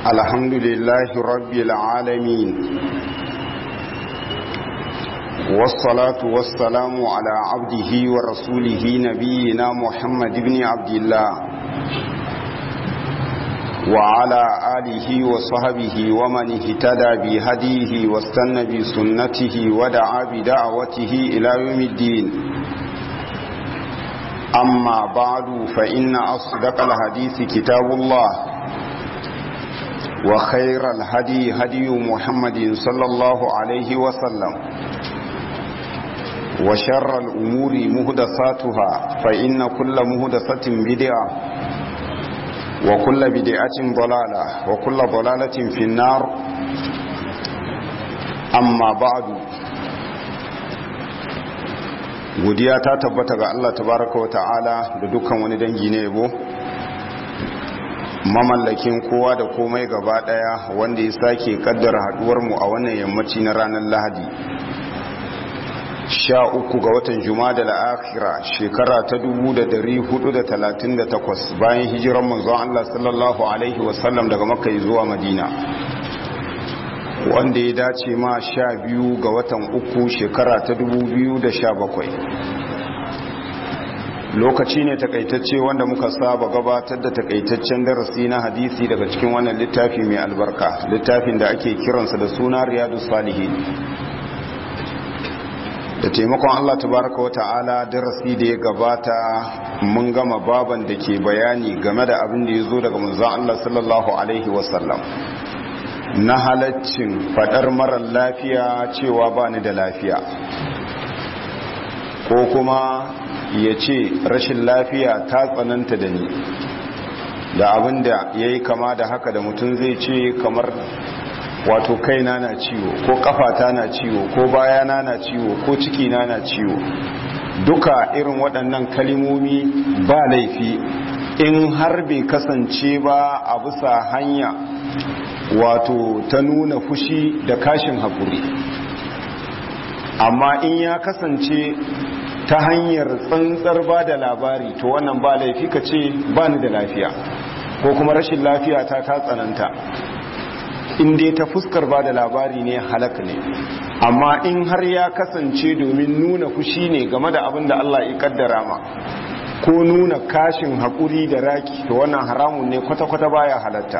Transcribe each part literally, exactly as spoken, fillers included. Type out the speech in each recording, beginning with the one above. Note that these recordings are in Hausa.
الحمد لله رب العالمين والصلاة والسلام على عبده ورسوله نبينا محمد بن عبد الله وعلى آله وصحبه ومن اهتدى بهديه واستنى بسنته ودعا بدعوته إلى يوم الدين. أما بعد فإن أصدق الحديث كتاب الله وخير الهدي هدي محمد صلى الله عليه وسلم وشر الأمور مهدساتها فإن كل مهدسة بدعة وكل بدعة ضلالة وكل ضلالة في النار. أما بعد godiya ta tabbata ga Allah tabaraka wa ta'ala da dukkan wani dangi ne yabo mamallakin kowa da komai gaba daya wanda ya sake kaddara haduwar mu a wannan yammaci na ranar Lahadi sha uku ga watan Jumada al-Akhira shekara ta dubu da dari hudu da talatin da takwas bayan hijiran manzon Allah sallallahu alaihi wasallam daga Makka zuwa Madina, wanda ya dace ma sha biyu ga watan uku shekara ta dubu biyu da sha bakwai. Lokaci ne takaitacce wanda muka saba gabatar da takaitaccen darasi na hadisi daga cikin wannan littafi mai albarka, littafin da ake kiransa da suna Riyadus Salihin. Da taimakon Allah tabaraka wa ta'ala darasi da ya gabata mun gama baban da ke bayani game da abin da ya zo daga manzon Allah sallallahu alaihi wasallam na halaccin fadar marar lafiya cewa ba ni da lafiya, ko kuma ya ce rashin lafiya ta tsananta da ni, da abin da ya yi kama da haka da mutum zai ce kamar wato kaina na ciwo ko kafata na ciwo ko bayana na ciwo ko cikina na ciwo. Duka irin waɗannan kalimomi ba laifi in har bai kasance ba a bisa hanya wato ta nuna fushi da kashin haƙuri, amma in ya kasance ta hanyar tsantsar ba da labari to wannan ba laifi ka ce ba ni da lafiya ko kuma rashin lafiya ta ta tsananta, in dai ta fuskar ba da labari ne halak ne. Amma in har ya kasance domin nuna fushi ne game da abin da Allah ya kaddara ma ko nuna kashin haƙuri da raki to wannan haramun ne kwata-kwata baya halatta.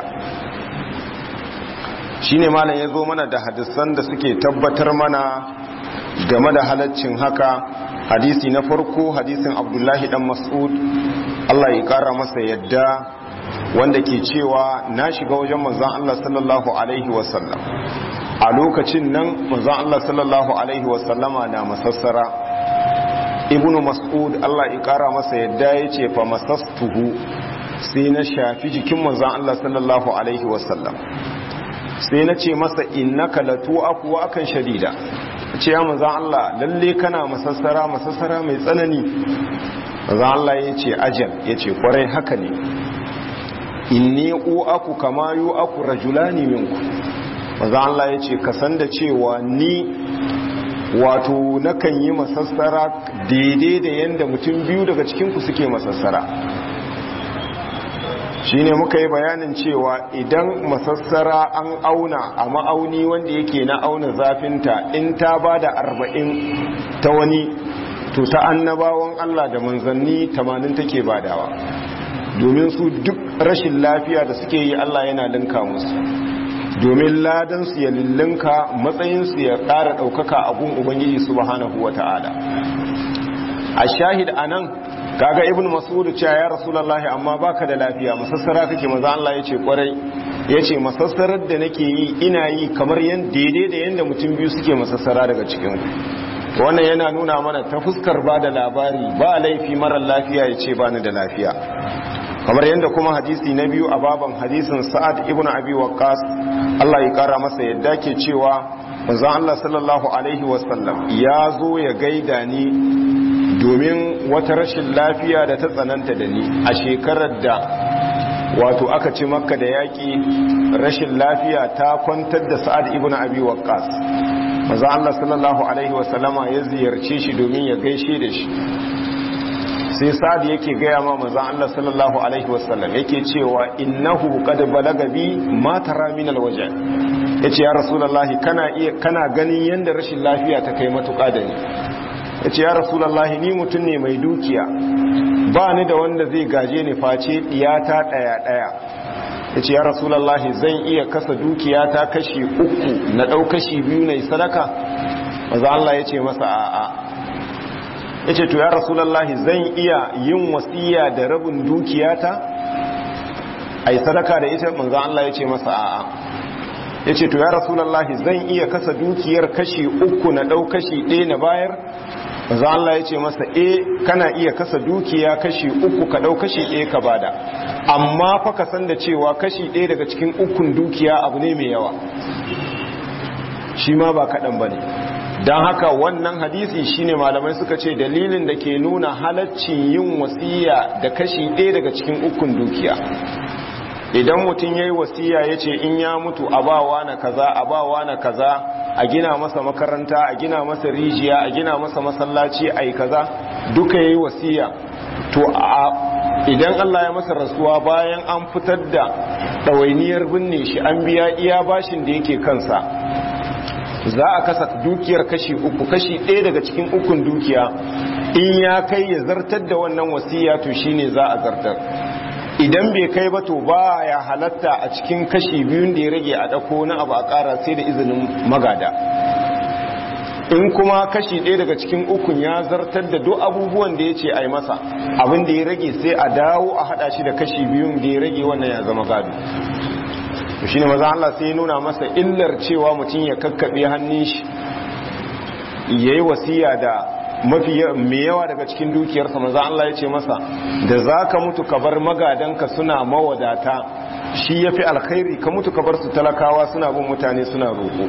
Shine malam ya zo mana da hadisan da suke tabbatar mana game da halaccin haka. Hadisi na farko hadisin Abdullahi dan Mas'ud Allah ya kara masa yadda, wanda ke cewa na shiga wajen manzon Allah sallallahu alaihi wasallam a lokacin nan manzon Allah sallallahu alaihi wasallama na masassara. Ibnu Mas'ud Allah ya kara masa yadda yace fa masastuhu, sai na shafi jikin manzon Allah sallallahu alaihi wasallam, sai na ce masa innaka latu aqwa akan shadida, ce ya manzon Allah lalle kana masassara masassara mai tsanani. manzon Allah yace ajal, yace kwarai haka ne, inni uaku kama yuaku rajulani minku. manzon Allah yace ka san da cewa ni wato nakan yi masassara daidai da yanda mutum biyu daga cikin ku suke masassara. shine muka yi bayanin cewa idan masassara an auna a ma'auni wanda yake na auna zafinta, in ta bada arba'in ta wani to ta annabawan Allah da manzanni tamanin take badawa, domin su duk rashin lafiya da suke yi Allah yana linka musu, domin ladan su ya lillinka, matsayin su ya ƙara ɗaukaka a gun Ubangiji subhanahu wata'ala. A shahid anan kaga Ibn Mas'ud cewa ya Rasulullahi amma baka da lafiya, masassara kake? manzo Allah yace kwarai, yace masassarar da nake yi ina yi kamar yan daidai da yanda mutum biyu suke masassara daga cikin ku. Wannan yana nuna mana ta fuskar ba da labari ba laifi marar lafiya yace bani da lafiya, kamar yadda kuma hadisi na biyu a baban hadisin Sa'ad ibn Abi Waqqas Allah ya kara masa yadda ke cewa manzo Allah sallallahu alaihi wasallam ya zo ya gaida ni domin wata rashin lafiya da ta tsananta da ni a shekarar da wato aka ci Makka da yaki. Rashin lafiya ta kwantar da Sa'ad ibn Abi Waqqas, manzo Allah sallallahu alaihi wasallama ya ziyarce shi domin ya gaishe da shi. sai sa'ad yake gaya ma manzon Allah sallallahu alaihi wasallam yake cewa innahu qad balaga bi ma tara min alwaja yace ya rasulullahi kana iya kana ganin yanda rashin lafiya ta kai matuƙa da ni yace ya rasulullahi ni mutum ne mai dukiya ba ni da wanda zai gaje ni face diyata daya daya yace ya rasulullahi zan iya kasa dukiyata kashi uku na dau kashi biyu ne sadaka manzon Allah yace masa a'a ya ce to ya rasulallahi zan iya yin wasiya da rabin dukiyata a yi sadaka da ita manzan Allah ya ce masa a'a ya ce to ya rasulallahi zan iya kasa dukiyar kashi uku na ɗau kashi ɗaya na bayar manzan Allah ya ce masa e kana iya kasa dukiya kashi uku ka ɗau kashi ɗaya ka bada amma fa ka san da cewa kashi ɗaya daga cikin ukun dukiya abu ne mai yawa shi ma ba kaɗan ba ne don haka wannan hadisi shine malamai suka ce dalilin da ke nuna halaccin yin wasiya da kashi ɗaya daga cikin ukun dukiya idan mutum ya yi wasiya ya ce in ya mutu a bawa na kaza a bawa na kaza a gina masa makaranta a gina masa rijiya a gina masa masallaci a yi kaza duka ya yi wasiya to a idan Allah ya masa rasuwa bayan an fitar da ɗawainiyar binne shi an biya iya bashin da yake kansa za a kasa dukiyar kashi uku kashi ɗaya daga cikin ukun dukiya in ya kai ya zartar da wannan wasiya to shine za a zartar idan bai kai ba to ba ya halatta a cikin kashi biyun da ya rage a ɗako na abu a ƙara sai da izinin magada in kuma kashi ɗaya daga cikin ukun ya zartar da duk abubuwan da ya ce a yi masa abin da ya rage sai a dawo a haɗa shi da kashi biyun da ya rage wannan ya zama gado shi ne maza Allah sai ya nuna masa illar cewa mutum ya kakkaɓe hannun shi ya yi wasiya da mafi mai yawa daga cikin dukiyarsa maza Allah ya ce masa da za ka mutu ka bar magadanka suna mawadata shi ya fi alkhairi ka mutu ka bar su talakawa suna bin mutane suna roƙo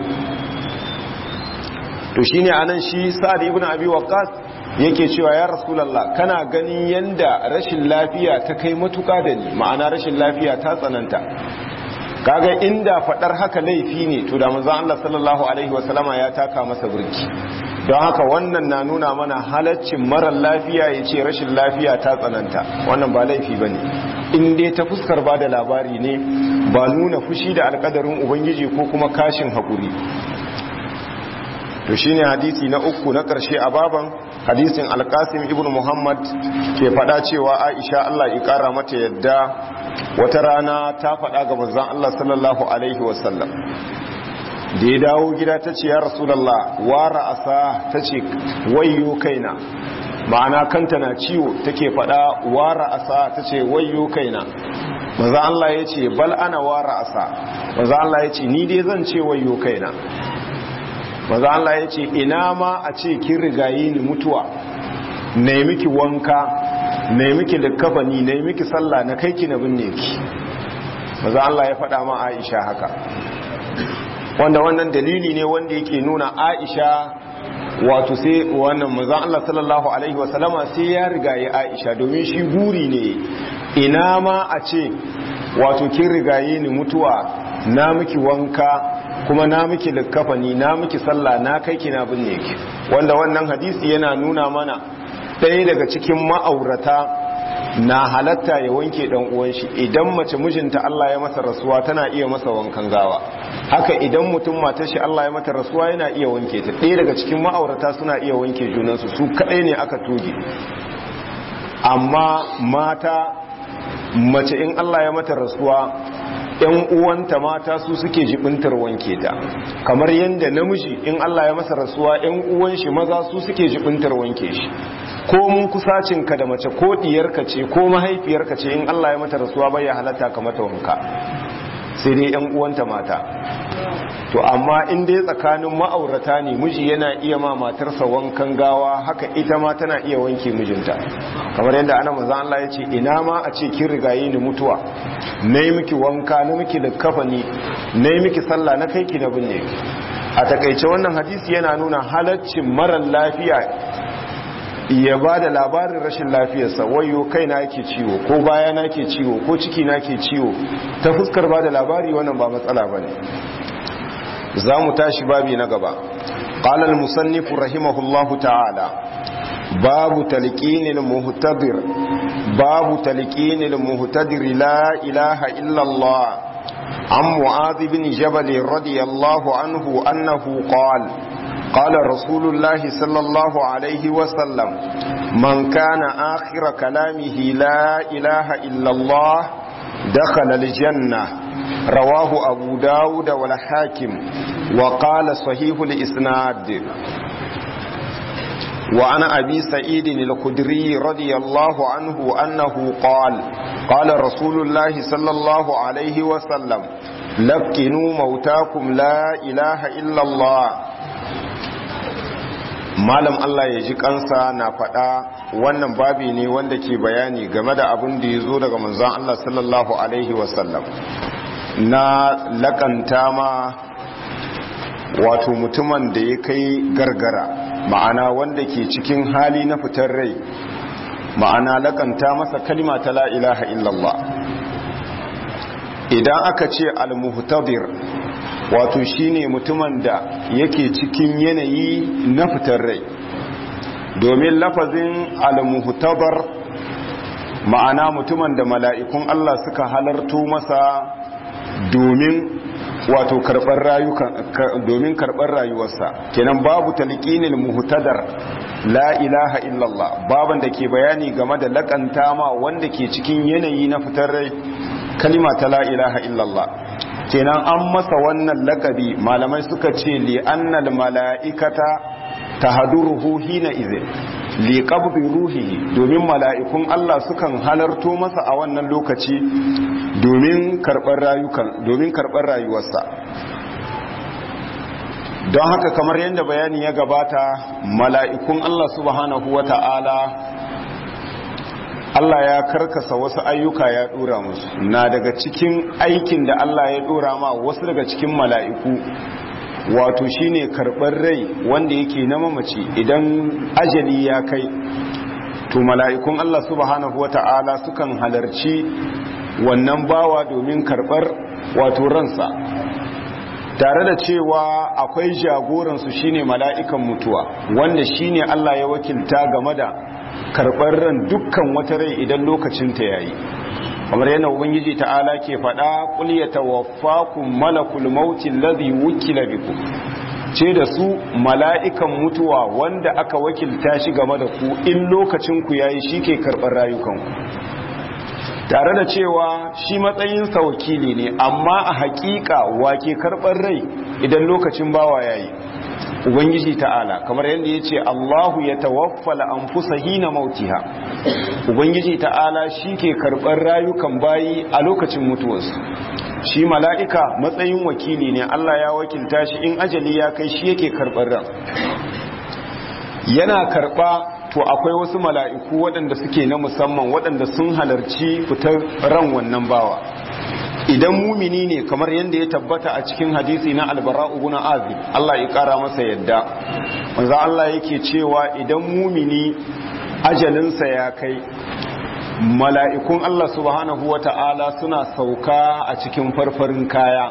to shi ne a nan shi sa'ad ibn abi waqqas yake cewa ya rasulallah kana ganin yanda rashin lafiya ta kai matuƙa da ni ma'ana rashin lafiya ta tsananta kaga inda fadar haka laifi ne to da manzon Allah sallallahu alaihi wasallama ya taka masa burki don haka wannan na nuna mana halaccin marar lafiya ya ce rashin lafiya ta tsananta wannan ba laifi bane in dai ta fuskar ba da labari ne ba nuna fushi da alkadarin ubangiji ko kuma kashin hakuri to shine hadisi na uku na karshe a baban hadisin alkasim ibn muhammad ke fada cewa aisha Allah ya kara mata yadda wata rana ta fada ga manzon Allah sallallahu alaihi wasallam da ya dawo gida ta ce ya rasulullah wara asa ta ce wayyo kaina ma'ana kanta na ciwo take fada wara asa ta ce wayyo kaina manzon Allah ya ce bal ana wara asa manzon Allah ya ce ni dai zan ce wayyo kaina maza Allah ya ce ina ma a ce kin rigaye ni mutuwa na miki wanka na miki likafani na miki sallah na kai ki na binne ki maza Allah ya faɗa ma Aisha haka wanda wannan dalili ne wanda yake nuna Aisha wato sai wannan maza Allah sallallahu alaihi wasallama sai ya rigaye Aisha domin shi guri ne ina ma a ce wato kin rigaye ni mutuwa na miki wanka kuma na miki likkafani na miki sallah na kai kina binne ki wanda wannan hadisi yana nuna mana ɗaya daga cikin ma'aurata na halatta ya wanke dan uwan shi idan mace mijinta Allah ya masa rasuwa tana iya masa wankan gawa haka idan mutum matar shi Allah ya mata rasuwa yana iya wanke ta ɗaya daga cikin ma'aurata suna iya wanke junansu su kadai ne aka toge amma mata mace in Allah ya mata rasuwa ‘yan uwanta mata su suke jibintar wanke ta kamar yadda namiji in Allah ya masa rasuwa ‘yan uwan shi maza su suke jibintar wanke shi ko mun kusacinka da mace ko diyarka ce ko mahaifiyarka ce in Allah ya mata rasuwa bai ya halatta ka mata wanka sai dai ‘yan uwanta mata to amma in dai tsakanin ma'aurata ne miji yana iya ma matarsa wankan gawa haka ita ma tana iya wanke mijinta kamar yadda ana manzon Allah ya ce ina ma a ce kin rigaye ni mutuwa nayi miki wanka na miki likafani nayi miki sallah na kai ki na binne ki a takeice wannan hadisi yana nuna halaccin marar lafiya ya ba da labarin rashin lafiyarsa wayo kai na yake ciwo ko baya na ke ciwo ko ciki na ke ciwo ta fuskar ba da labari wannan ba matsala bane za mu tashi babi na gaba qala al-musannif rahimahullahu ta'ala babu talqinil muhtadir babu talqinil muhtadir la ilaha illa Allah an Mu'adh bin Jabal radiyallahu anhu annahu qala qala Rasulullah sallallahu alayhi wa sallam man kana akhir kalamihi la ilaha illa Allah dakhala al-jannah rawahu Abu Dawud wal Hakim wa qala sahihul isnad. وعن أبي سعيد الخدري رضي الله عنه أنه قال قال رسول الله صلى الله عليه وسلم لقنوا موتاكم لا إله إلا الله. malam Allah ya ji kansa na faɗa wannan babi ne wanda ke bayani game da abin da ya zo daga manzon Allah sallallahu alaihi wasallam na lakanta ma wato mutumin da ya kai gargara, ma'ana wanda ke cikin hali na fitar rai, ma'ana lakanta masa kalima ta la ilaha illallah. Idan aka ce al-muhtadir wato shine mutumin da yake cikin yanayi na fitar rai, domin lafazin al-muhtadir ma'ana mutumin da mala'ikun Allah suka halarto masa domin wato karɓar rayuka domin karɓar rayuwarsa. Kenan babu talqinil muhtadar la ilaha illallah, baban da ke bayani game da lakanta ma wanda ke cikin yanayi na fitar rai kalima ta la ilaha illallah. Kenan an masa wannan lakabi, malamai suka ce li annal mala'ikata tahduruhu hina idhin li qabdi ruhihi, domin mala'ikun Allah sukan halarto masa a wannan lokaci domin karɓar rayukan domin karɓar rayuwarsa. Don haka kamar yadda bayani ya gabata, mala'ikun Allah subhanahu wata'ala Allah ya karkasa wasu ayyuka ya dora musu. Na daga cikin aikin da Allah ya dora ma wasu daga cikin mala'iku wato shine karɓar rai wanda yake na mamaci idan ajali ya kai, to mala'ikun Allah subhanahu wata'ala sukan halarci wannan bawa domin karɓar wato ransa, tare da cewa akwai jagoransu shine mala'ikan mutuwa, wanda shine Allah ya wakilta game da karɓar ran dukkan wata rai idan lokacinta yayi. kamar yana ubangiji ta'ala ke faɗa qul yatawaffakum malakul mauti alladhi wukila bikum, ce da su mala'ikan mutuwa wanda aka wakilta shi game da ku in lokacin ku yayi shike karɓar rayukanku, tare da cewa shi matsayin sa wakili ne, amma a haƙiƙa wake karɓar rai idan lokacin bawa yayi ubangiji ta'ala, kamar yadda ya ce Allahu ya tawaffala anfusa hina mautiha, ubangiji ta'ala shi ke karɓar rayukan bayi a lokacin mutuwarsu. Shi mala'ika matsayin wakili ne, Allah ya wakilta shi in ajali ya kai shi yake karɓar ran. Yana karɓa, to akwai wasu mala'iku waɗanda suke na musamman waɗanda sun halarci fitar ran wannan bawa. Idan mumini ne, kamar yadda ya tabbata a cikin hadisi na Al-Bara'u ibn Azib, Allah ya kara masa yadda, manzo Allah yake cewa idan mumini ajalinsa ya kai, mala'ikun Allah subhanahu wata'ala suna sauka a cikin farfarin kaya.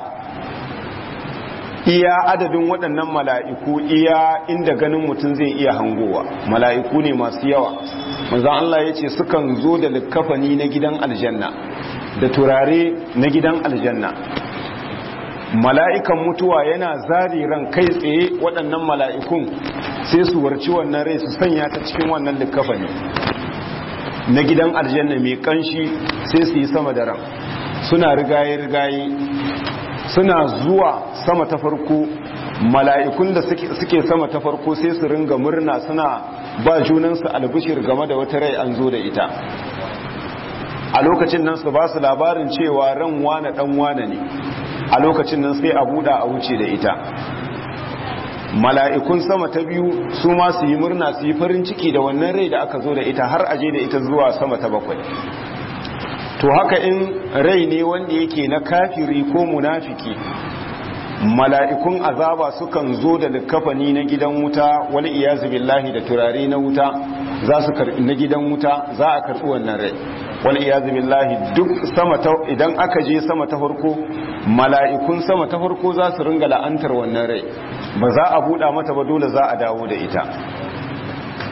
Iya adadin waɗannan mala'iku iya inda ganin mutum zai iya hangowa, mala'iku ne masu yawa. Manzo Allah ya ce sukan zo da likkafani na gidan aljanna da turare na gidan aljanna. Mala'ikan mutuwa yana zari ran kai tsaye, waɗannan mala'ikun sai su warci wannan rai su sanya ta cikin wannan likkafani na gidan aljanna mai kanshi, sai su yi sama da ran. Suna rigaye-rigaye, suna zuwa sama ta farko, mala'ikun da suke sama ta farko sai su ringa murna, suna ba junansu albishir game da wata rai an zo da ita. A lokacin nan su ba su labarin cewa ran wane dan wane ne, a lokacin nan sai a buɗa a wuce da ita. Mala'ikun sama ta biyu su ma su yi murna, su yi farin ciki da wannan rai da aka zo da ita, har aje da ita zuwa sama ta bakwai. To haka in rai ne wanda yake na kafiri ko munafiki, mala'ikun azaba sukan zo da likafani na gidan wuta, wal iyazu billahi, da turare na wuta za su karbi na gidan wuta, za a karbi wannan rai, wal iyazu billahi. Duk sama ta, idan aka je sama ta farko, mala'ikun sama ta farko za su ringa la'antar wannan rai, ba za a buɗa mata ba, dole za a dawo da ita.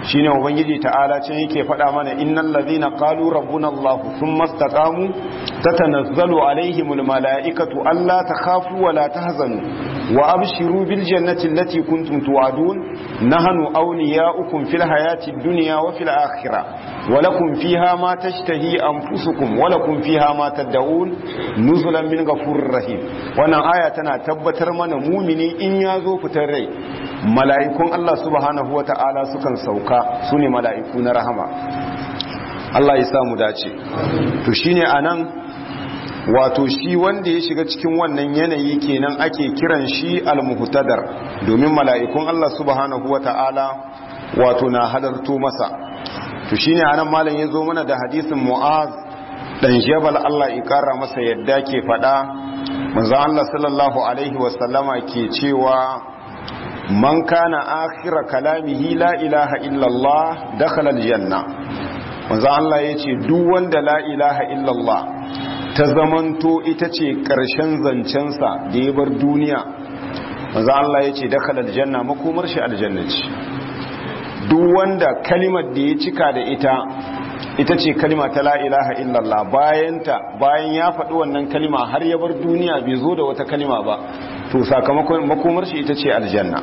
shine ubangiji ta'ala can yake faɗa mana innal ladhina qalu rabbuna Allah thumma istaqamu tatanazzalu alaihimul malaikatu alla takhafu wa la tahzanu wa abshiru bil jannati allati kuntum tu'adun nahnu awliya'ukum fil hayati dunya wa fil akhirah wa lakum fiha ma tashtahi anfusukum wa lakum fiha ma tad'un nuzulan min ghafurir rahim. wannan aya tana tabbatar mana mumini in yazo fitar rai mala'ikun Allah subhanahu wa ta'ala sukan sauka su ne mala'iku na rahama. Allah ya samu dace. To shi ne a nan wato shi wanda ya shiga cikin wannan yanayi kenan ake kiran shi al-muhtadar domin mala'ikun Allah subhanahu wa ta'ala wato na halarto masa. To shi ne a nan malam ya zo mana da hadisin Mu'az ɗan Jabal Allah ya ƙara masa yadda ke faɗa, manzon Allah sallallahu Alaihi wasallama ke cewa man kana akhira kalamihi la ilaha illallah dakhala aljanna. manzo Allah yace duk wanda la ilaha illallah ta zamanto ita ce karshen zancensa da ya bar duniya, manzo Allah yace dakhala aljanna makomar shi aljanna ce. duk wanda kalimar da ya cika da ita ita ce kalima ta la ilaha illallah, bayan ta bayan ya faɗi wannan kalima har ya bar duniya bai zo da wata kalima ba, to sakamakon makomar shi ita ce aljanna.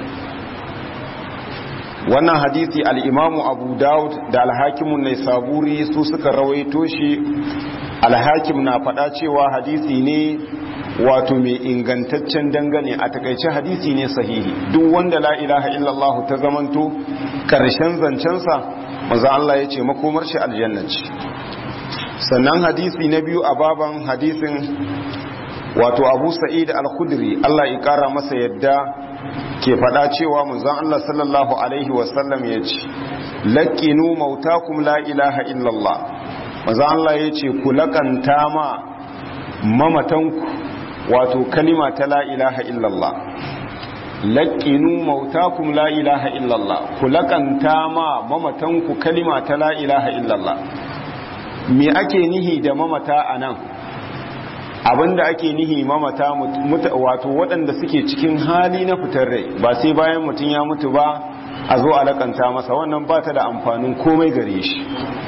wannan hadisi al-imamu abu daud da al-hakimun naisaburi su suka rawaito shi. al-hakim na faɗa cewa hadisi ne wato mai ingantaccen dangane, a takaice hadisi ne sahihi. duk wanda la ilaha illallah ta zamanto karshen zancensa, maza Allah ya ce makomar shi aljanna ce. sannan hadisi na biyu a baban hadisin wato abu sa'id al-khudri Allah ya kara masa yadda ke fada cewa manzon Allah sallallahu alaihi wasallam ya ce laqinu mautakum la ilaha illallah. manzon Allah ya ce ku lakanta ma mamatanku wato kalima ta la ilaha illallah. laqinu mautakum la ilaha illallah, ku lakanta ma mamatanku kalima ta la ilaha illallah. me ake nihi da mamata anan? abinda ake nihi mamata wato waɗanda suke cikin hali na fitar rai, ba sai bayan mutum ya mutu ba a zo a lakanta masa, wannan ba ta da amfanin komai gare shi.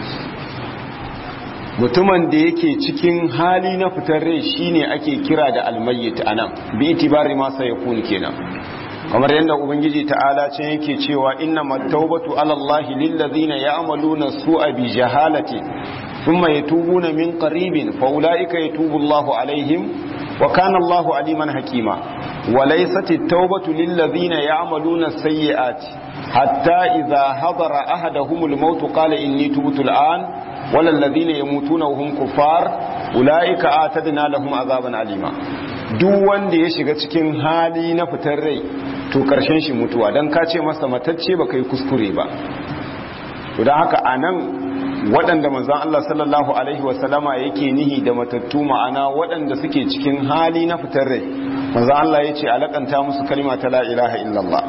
mutumin da yake cikin hali na fitar rai shine ake kira da almayyit anan, bi itibari ma sai yakun kenan. kamar yadda ubangiji ta'ala ce yake cewa innamat tawbatu ala allahi lil ladina ya'maluna su'a bi jahalati ثم يتوبون من قريب فأولئك يتوب الله عليهم وكان الله عليما حكيما. وليست التوبة للذين يعملون السيئات حتى إذا حضر أحدهم الموت قال إني تبت الآن ولا الذين يموتون وهم كفار أولئك أعتدنا لهم عذابا عليما. duk wanda ya shiga cikin hali na fitar rai to karshen shi mutuwa, dan ka ce masa matacce baka yi kuskure ba. to dan haka anan waɗanda manzan Allah sallallahu Alaihi wasallama yake nihi da matattu, ma'ana waɗanda suke cikin hali na fitar rai, manzan Allah ya ce alakanta musu kalima ta la ilaha illallah.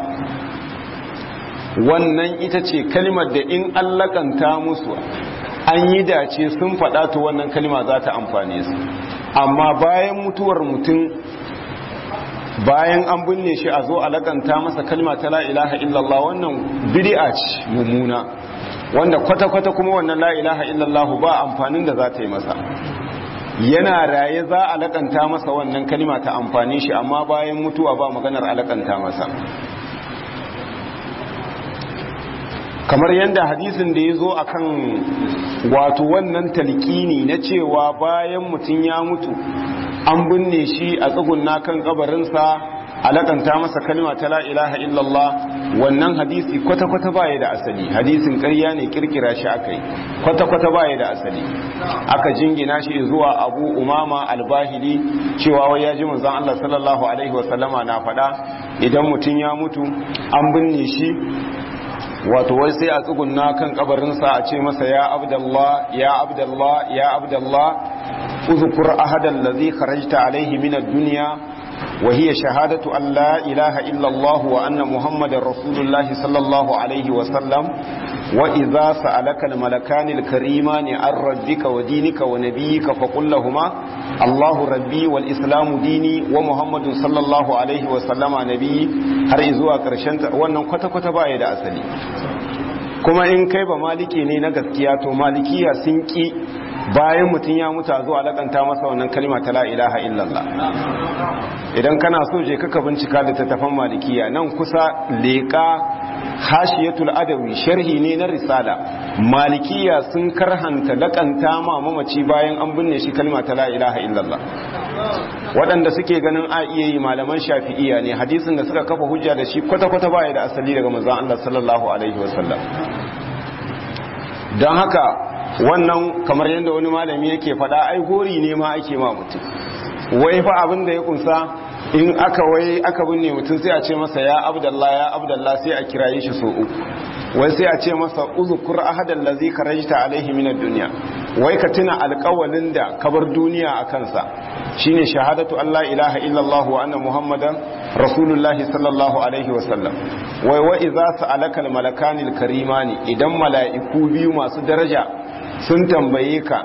wannan ita ce kalimar da in allakanta musu an yi dace sun faɗa to wannan kalima za ta amfane su. amma bayan mutuwar mutum, bayan an binne shi a zo alakanta masa kalima ta la ilaha illallah, wannan bid'a ce mummuna, wanda kwata-kwata kuma wannan la ilaha illallah ba amfanin da za ta yi masa. yana raye za a lakanta masa wannan kalima ta amfani shi, amma bayan mutuwa ba maganar alakanta masa. kamar yadda hadisin da ya zo a kan wato wannan talqini na cewa bayan mutum ya mutu an binne shi a tsugunna kan kabarinsa alakanta masa kalima ta la ilaha illallah, wannan hadisi kwata-kwata baya da asali. hadisin ƙarya ne, kirkira shi aka yi, kwata-kwata baya da asali. aka jingina shi zuwa abu umama albahili cewa wai ya ji manzon Allah sallallahu alaihi wasallama na faɗa idan mutum ya mutu an binne shi wato wai sai a tsugunna kan kabarinsa a ce masa ya abdallah ya abdallah ya abdallah uzkur ahadan ladhi kharajta alaihi min ad-dunya وهي شهادة أن لا إله إلا الله وأن محمد رسول الله صلى الله عليه وسلم وإذا سألك الملكان الكريمان عن ربك ودينك ونبيك فقل لهما الله ربي والإسلام ديني ومحمد صلى الله عليه وسلم نبي har izuwa karshen wannan kwata-kwata baya da asali. kuma in kai ba maliki ne na gaskiya to malikiya sun ki bayan mutum ya mutu a zuwa lakanta masa wannan kalma ta la ilaha illallah. Idan kana so je kaka bincika da tattafan malikiya nan kusa leka hashiyatul adawi sharhi ne na risala. Malikiya sun karhanta lakanta ma mamaci bayan an binne shi kalma ta la ilaha illallah. Waɗanda suke ganin a iya yi malaman shafi'iya ne, hadisin da suka kafa hujja da shi kwata-kwata baya da asali daga manzon Allah sallallahu alaihi wasallam. don haka wannan kamar yadda wani malami yake faɗa ai gori ne ma ake ma mutum. Wai fa abin da ya kunsa in aka wai aka binne mutum sai a ce masa ya abdallah ya abdallah sai a kiraye shi so uku. Wai sai a ce masa uzkur ahadal ladhi karajta alaihi minad dunya, wai ka tuna alƙawalin da ka bar duniya a kansa shine shahadatu alla ilaha illallah wa anna muhammadan rasulullahi sallallahu alaihi wasallam. Wai wa idza sa'alaka almalakani alkarimani, idan mala'iku biyu masu daraja sun tambaye ka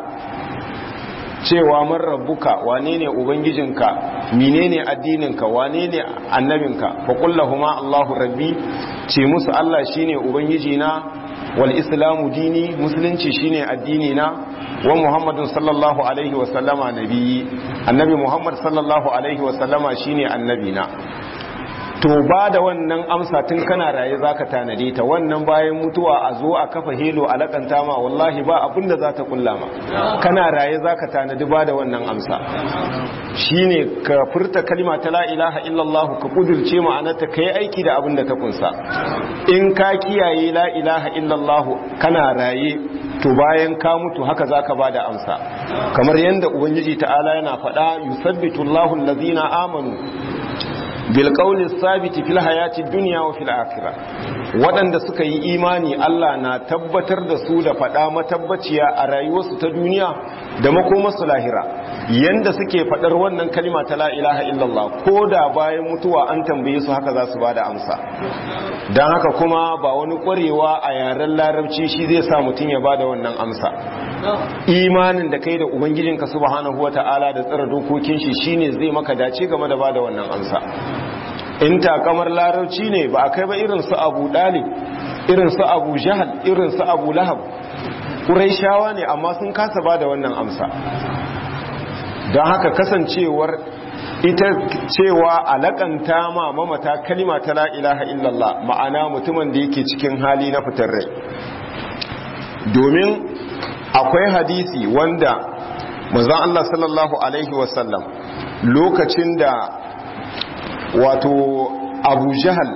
cewa man rabbuka, wane ne ubangijinka, menene addininka, wane ne annabinka, fa qul lahumu Allahu rabbi, ce musu Allah shine ubangijina, wal islamu dini, musulunci shine addini na, wa muhammadun sallallahu alaihi wa sallama nabiyyi, annabi muhammad sallallahu alaihi wa sallama shine annabina. To ba da wannan amsa tun kana raye zaka tanade ta, wannan bayan mutuwa a zo a kafa helo a lakanta ma wallahi ba abinda za ta kulla ma. Kana raye zaka tanadi ba da wannan amsa, shine ka furta kalma ta la ilaha illallah, ka kudirce ma'anarta, kai aiki da abinda ta kunsa. In ka kiyaye la ilaha illallah kana raye, to bayan ka mutu haka zaka ba da amsa, kamar yadda ubangiji ta'ala yana faɗa yusabbitu Allahu allazina amanu bilƙaunin sabiti fil hayati duniya wa fil akira. Waɗanda suka yi imani Allah na tabbatar da su da faɗa matabbaciya a rayuwarsu ta duniya da makomarsu lahira. Yanda suke faɗar wannan kalima ta la ilaha illallah, ko da bayan mutuwa an tambaye su haka za su ba da amsa. Don haka kuma ba wani ƙwarewa a yaren larabci shi zai sa mutum ya ba da wannan amsa. Imanin da kai da Ubangijinka subhanahu wa ta'ala da tsara dokokin shi shine zai maka dace game da ba da wannan amsa. In takamar larauci ne ba a kai ba irin su Abu Dalib, irin su Abu Jahal, irin su Abu Lahab, Qurayshawa ne amma sun kasa ba da wannan amsa. Don haka kasancewar ita cewa alakanta ma mamata kalima ta la ilaha illallah, ma'ana mutumin da yake cikin hali na fitar rai. Domin akwai hadisi wanda manzon Allah sallallahu alaihi wasallam lokacin da wato Abu Jahal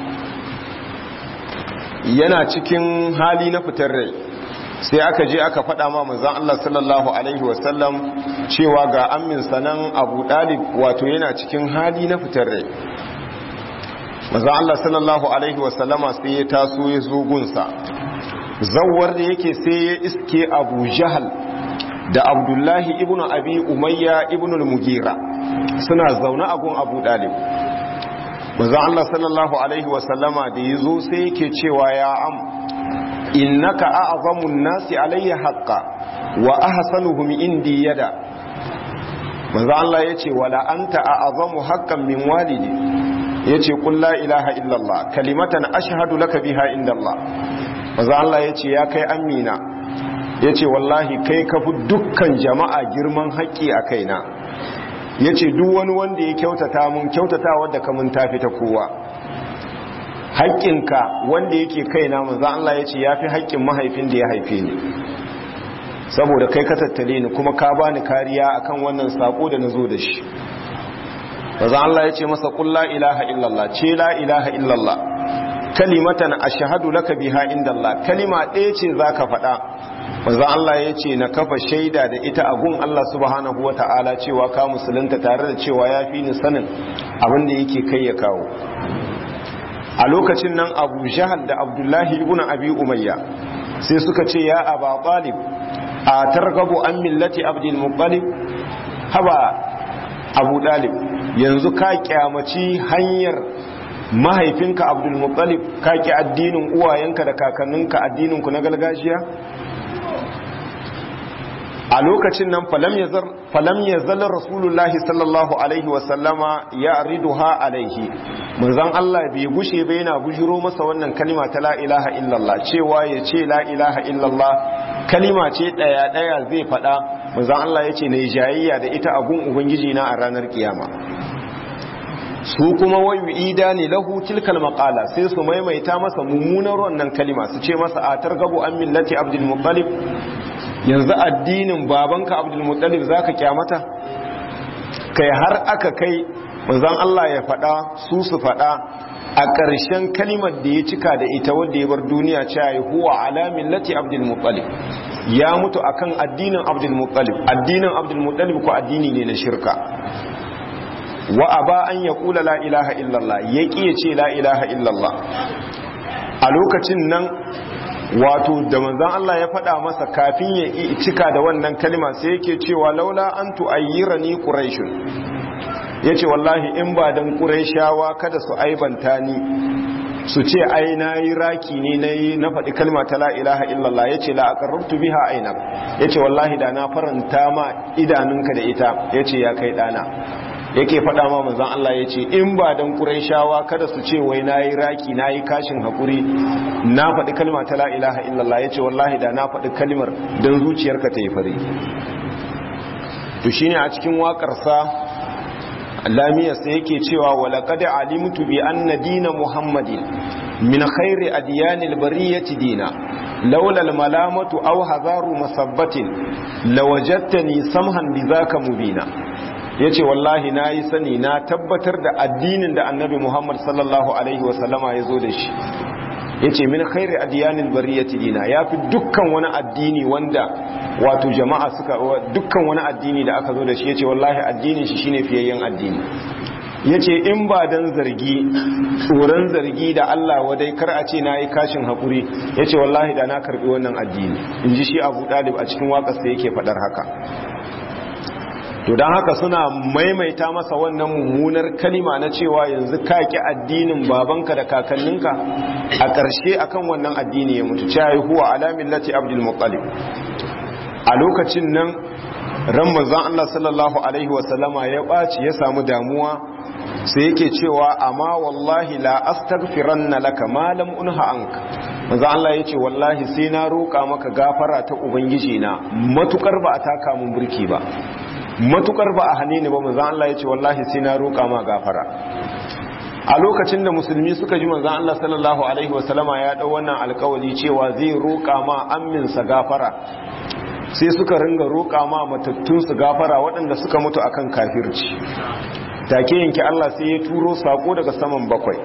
yana cikin hali na fitar rai, sai aka je aka faɗa ma manzon Allah sallallahu alaihi wasallam cewa ga ammin sanan Abu Dalib wato yana cikin hali na fitar rai. Manzon Allah sallallahu alaihi wasallama sai ya taso ya zo gunsa, zawar da yake sai ya iske Abu Jahal da Abdullahi ibn Abi Umayya ibn al-Mughira suna zaune a gun Abu Dalib. Manzon Allah sallallahu alaihi wasallama da yazo sai yake cewa ya am innaka a'zamun nasi alayya haqqa wa ahsanuhum indi yada. Manzon Allah yace wala anta a'zamu haqqan min walidi, yace qul la ilaha illallah kalimatan ashhadu laka biha indallah. Manzon Allah yace ya kai amina, yace wallahi kai kafi dukkan jama'a girman haƙƙi a kaina. Ya ce duk wani wanda ya kyautata mun kyautata wadda ka mun tafi ta kowa. Haƙƙinka wanda yake kaina manzo Allah ya ce ya fi haƙƙin mahaifin da ya haife ni, saboda kai ka tattale ni kuma ka bani kariya akan wannan sako da na zo da shi. Manzo Allah ya ce masa qul la ilaha illallah, ce la ilaha illallah kalimatan ashhadu laka biha indallah, kalima ɗaya ce zaka faɗa. Manzo Allah ya ce na kafa shaida da ita a gun Allah subhanahu wa ta'ala cewa ka musulunta, tare da cewa ya fi ni sanin abin da yake kai ya kawo. A lokacin nan Abu Jahal da Abdullahi ibn Abi Umayya sai suka ce ya Aba Talib a targabu an millati Abdul Muttalib, haba Abu Talib yanzu ka kyamaci hanyar mahaifinka Abdul Muttalib, ka ki addinin uwayenka da kakanninka, addinin ku na gargajiya. a lokacin nan falam ya zala rasulullahi sallallahu alaihi wasallama ya riduha alaihi manzon Allah bai gushe bai yana bujiro masa wannan kalima ta la ilaha illallah cewa ya ce la ilaha illallah kalima ce daya daya zai fada manzon Allah ya ce na jayayya da ita a gun ubangiji na a ranar kiyama su kuma wayu ida ne lahu tilkal maqala sai su maimaita masa mummunar wannan kalima su ce masa a targabu an millati abdul muttalib yanzu addinin babanka abdul muttalib zaka kyamata kai har aka kai manzon Allah ya fada su su fada a ƙarshen kalimar da ya cika da ita wanda ya bar duniya cewa huwa ala millati abdul muttalib ya mutu akan addinin abdul muttalib addinin abdul muttalib ko addini ne na shirka wa aba an ya kula la ilaha illallah ya ƙi ya ce la ilaha illallah a lokacin nan wato da manzan Allah ya faɗa masa kafin ya cika da wannan kalima sai yake cewa laula an tu'ayyira ni quraishun yace wallahi in ba dan quraishawa kada su aibanta ni su ce ai nayi raki ne nayi na faɗi kalma ta la ilaha illallah yace la aqarrabtu biha ainak yace wallahi da na faranta ma idanunka da ita yace ya kai dana yake faɗa ma manzon Allah ya ce in ba dan Qurayshawa kada su ce wai nayi raki nayi kashin hakuri na faɗi kalma ta la ilaha illallah yace wallahi da na faɗi kalmar dan zuciyarka ta yi fari to shine a cikin wakar sa Lamiya sai yake cewa walaqad alimtu bi anna dina Muhammadin min khairi adyanil bariyati dina laula al malamatu aw hazaru masabbatin lawajadtani samhan bidhaka mubina ya ce wallahi na yi sani na tabbatar da addinin da annabi Muhammad sallallahu Alaihi wasallama ya zo da shi ya ce min khairi adiyanin bariyati dina ya fi dukkan wani addini wanda wato jama'a suka dukkan wani addini da aka zo da shi ya ce wallahi addinin shi shine fiyayyen addini ya ce in ba dan zargi tsoron zargi da Allah wadai kar a ce na yi kashin haƙuri ya ce wallahi da na karɓi wannan addini in ji shi Abu Dalib a cikin waƙarsa yake faɗar haka to don haka suna maimaita masa wannan mummunar kalima na cewa yanzu ka ki addinin babanka da kakanninka a ƙarshe akan wannan addini ya mutu cewa huwa ala millati abdul muttalib a lokacin nan ran manzon Allah sallallahu alaihi wasallama ya baci ya samu damuwa sai yake cewa amma wallahi la astaghfiranna laka ma lam unha anka manzon Allah yace wallahi sai na roƙa maka gafara ta ubangiji na matukar ba a taka mun burki ba matukar ba a hane ni ba manzon Allah yace wallahi sai na roƙa ma gafara a lokacin da musulmi suka ji manzon Allah sallallahu alaihi wasallama ya dau wannan alƙawari cewa zai roƙa ma amminsa gafara sai suka ringa roƙa ma matattun su gafara waɗanda suka mutu akan kafirci take yanki Allah sai ya turo sako daga saman bakwai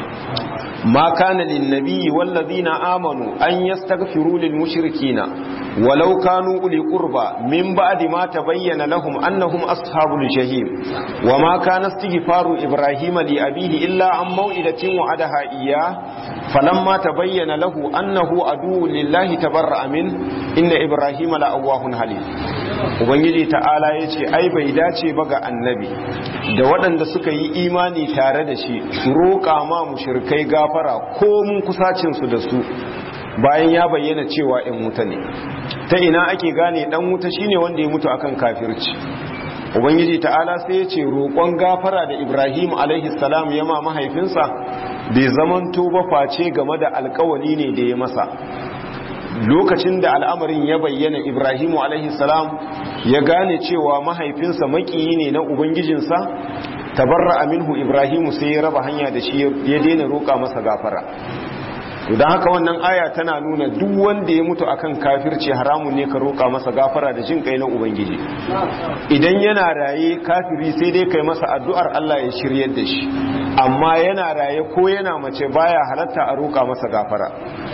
ma kana lin nabiyyi wal ladina amanu an yastaghfiru lil mushrikina walau kanu uli qurba min ba'di ma tabayyana lahum annahum ashabul jahim wama kana istighfaru ibrahima li abihi illa an maw'idatin wa'adaha iyyah falamma tabayyana lahu annahu aduwwun lillahi tabarra'a min inna ibrahima la'awwahun halim ubangiji ta'ala yace ai bai dace ba ga annabi da waɗanda suka yi imani tare da shi roƙa ma mushrikai gafara ko mun kusacin su da su bayan ya bayyana cewa ɗan wuta ne ta ina ake gane ɗan wuta shine wanda ya mutu akan kafirci ubangiji ta'ala sai ya ce roƙon gafara da ibrahim alaihi salam ya ma mahaifinsa bai zamanto ba face game da alƙawari ne da ya masa lokacin da al'amarin ya bayyana ibrahimu alaihi salam ya gane cewa mahaifinsa makiyi ne na ubangijinsa tabarra minhu ibrahimu sai ya raba hanya da shi ya daina roƙa masa gafara don haka wannan aya tana nuna duk wanda ya mutu akan kafirci haramun ne ka roƙa masa gafara da jin kai na ubangiji idan yana raye kafiri sai dai kai masa addu'ar Allah ya shiryar da shi amma yana raye ko yana mace baya halatta a roƙa masa gafara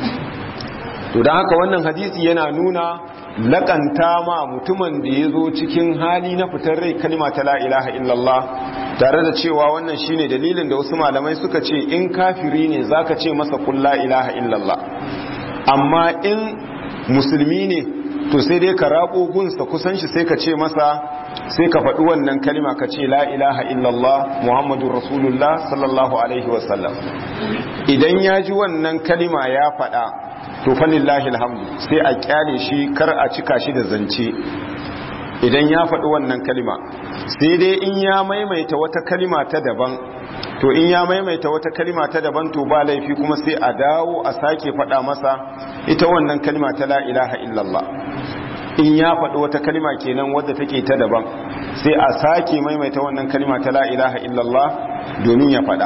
to don haka wannan hadisi yana nuna lakanta ma mutumin da ya zo cikin hali na fitar rai kalima ta la ilaha illallah tare da cewa wannan shine dalilin da wasu malamai suka ce in kafiri ne zaka ce masa kul la ilaha illallah amma in musulmi ne to sai dai ka rabo gunsa kusan shi sai ka ce masa sai ka faɗi wannan kalima ka ce la ilaha illallah muhammadur rasulullah sallallahu alaihi wasallam idan ya ji wannan kalima ya faɗa to falillahi alhamdu sai a kyale shi kar a cika shi da zance idan ya faɗi wannan kalima, sai dai in ya maimaita wata kalima ta daban, to in ya maimaita wata kalima ta daban to ba laifi kuma sai a dawo a sake faɗa masa ita wannan kalima ta la ilaha illallah. In ya faɗi wata kalima kenan wadda take ta daban, sai a sake maimaita wannan kalima ta la ilaha illallah domin ya faɗa.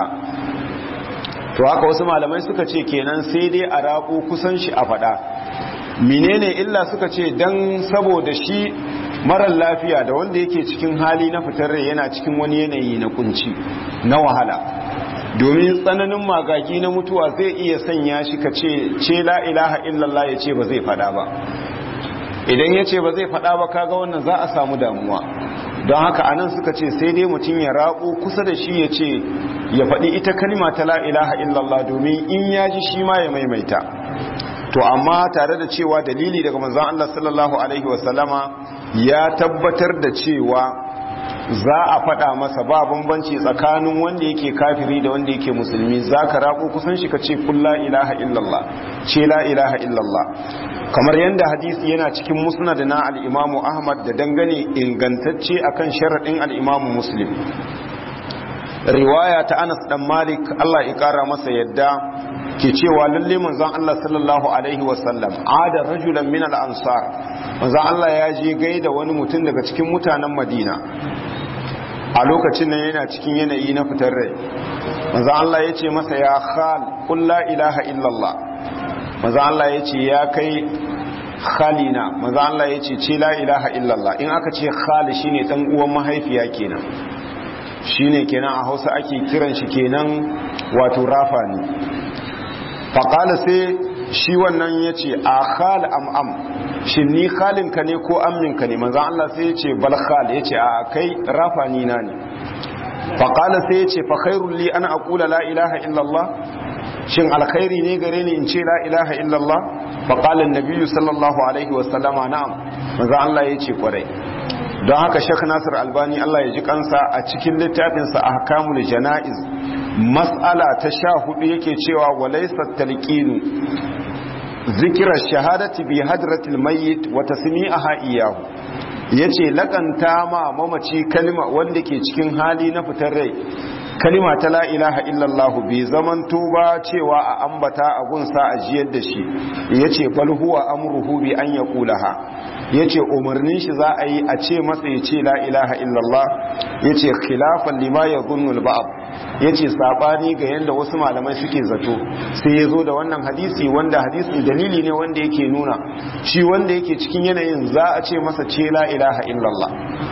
To haka wasu malamai suka ce kenan sai dai a raƙo kusan shi a faɗa. Menene illa suka ce dan saboda shi marar lafiya da wanda yake cikin hali na fitar rai yana cikin wani yanayi na kunci na wahala, domin tsananin magagi na mutuwa zai iya sanya shi ka ce ce la ilaha illallah ya ce ba zai faɗa ba. Idan ya ce ba zai faɗa ba kaga wannan za a samu damuwa. Don haka anan suka ce sai dai mutum ya raƙo kusa da shi ya ce ya faɗi ita kalima ta la ilaha illallah domin in ya ji shi ma ya maimaita. To amma tare da cewa dalili daga manzon Allah sallallahu alaihi wasallama ya tabbatar da cewa za a faɗa masa ba bambanci tsakanin wanda yake kafiri da wanda yake musulmi. Za ka raƙo kusan shi ka ce kun la ilaha illallah, ce la ilaha illallah. Kamar yadda hadisi yana cikin musnad na al'imamu Ahmad da dangane ingantacce akan sharaɗin al'imamu Muslim. Riwaya ta Anas ɗan Malik Allah ya ƙara masa yadda ke cewa lalle manzon Allah sallallahu alaihi wasallam ada rajulan min al-ansar, manzon Allah ya je gaida wani mutum daga cikin mutanen Madina. A lokacin nan yana cikin yanayi na fitar rai. Manzon Allah ya ce masa ya khal qul la ilaha illallah. Manzon Allah ya ce ya kai khalina, manzon Allah ya ce ce la ilaha illallah. In aka ce khali shine dan uwan mahaifiya kenan. Shine kenan a Hausa ake kiran shi kenan wato rafa ne. Faƙala sai shi wannan ya ce a khal am'am, shi ni khalinka ne ko amminka ne? Manzan Allah sai ya ce bal khal, ya ce a kai rafani na ne. Faƙala sai ya ce fa khairul li ana aqula la ilaha illallah, shin alkhairi ne gare ni in ce la ilaha illallah? Faƙala annabiyyu sallallahu alaihi wa sallama na'am, manzan Allah ya ce kwarai. Don haka Sheikh Nasir Albani Allah ya ji kansa a cikin littafinsa Ahkamul Janaiz mas'ala ta sha hudu yake cewa walaysa talqinu zikra shahadati bi hadratil mayyit wa tasmi'aha iyyahu, yace lakanta ma mamaci kalma wanda ke cikin hali na fitar rai kalima ta la ilaha illallah bai zamanto ba cewa a ambata a gunsa a jiyar da shi. Yace bal huwa amruhu bi an yaqulaha, yace umarnin shi za a yi a ce masa ya ce la ilaha illallah. Yace khilafan lima yadhunnu al-ba'd, yace sabani ga yanda wasu malamai suke zato. Sai yazo da wannan hadisi wanda hadisin dalili ne wanda yake nuna shi wanda yake cikin yanayin za a ce masa ce la ilaha illallah.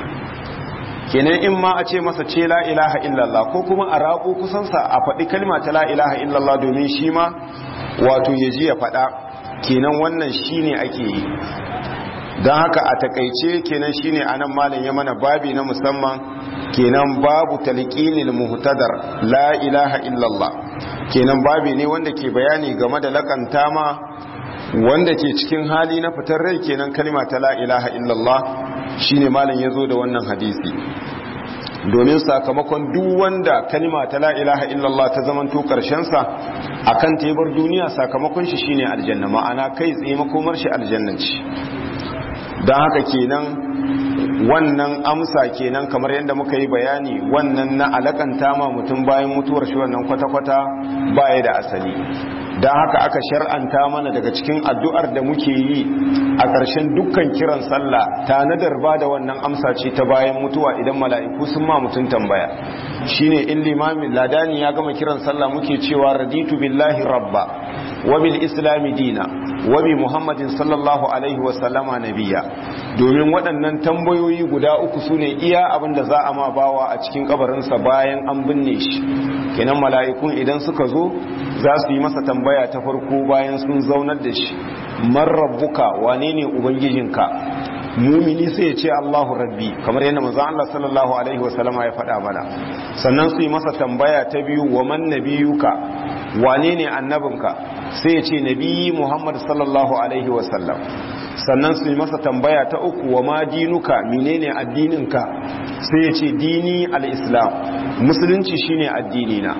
Kenan in ma a ce masa ce la ilaha illallah ko kuma a raƙo kusansa a faɗi kalma ta la ilaha illallah domin shi ma wato ya ji ya faɗa. Kenan wannan shine ake yi. Don haka a takaice kenan shine anan malam ya mana babi na musamman, kenan babu talqinil muhtadar la ilaha illallah. Kenan babi ne wanda ke bayani game da lakanta ma wanda ke cikin hali na fitar rai kenan kalma ta la ilaha illallah. Shine malam yazo da wannan hadisi domin sakamakon duk wanda kalma ta la ilaha illallah ta zamanto karshen sa akan tebar duniya sakamakon shi shine aljanna, ma'ana kai tsaye makomar shi aljanna ce. don haka kenan wannan amsa kenan kamar yadda muka yi bayani wannan na alakanta ma mutum bayan mutuwar shi wannan kwata-kwata baya da asali. don haka aka shar'anta mana daga cikin addu'ar da muke yi a ƙarshen dukkan kiran sallah tanadar ba da wannan amsa ce ta bayan mutuwa idan mala'iku sun ma mutum tambaya. shine in limamin ladani ya gama kiran sallah muke cewa raditu billahi rabba wa bil islami dina wa bi muhammadin sallallahu alaihi wa sallama nabiyya, domin waɗannan tambayoyi guda uku sune iya abin da za a ma bawa a cikin kabarinsa bayan an binne shi. kenan mala'ikun idan suka zo za su yi masa tambaya ta farko bayan sun zaunar da shi, man rabbuka, wane ne ubangijinka? mumini sai ya ce Allahu rabbi, kamar yadda manzon Allah sallallahu alaihi wasallama ya faɗa mana. sannan su yi masa tambaya ta biyu, wa man nabiyuka, wane ne annabinka? sai ya ce nabiyyi Muhammad sallallahu alaihi wasallam. sannan su yi masa tambaya ta uku, wa ma dinuka, menene addininka? sai ya ce dini al-islam, musulunci shine addini na. to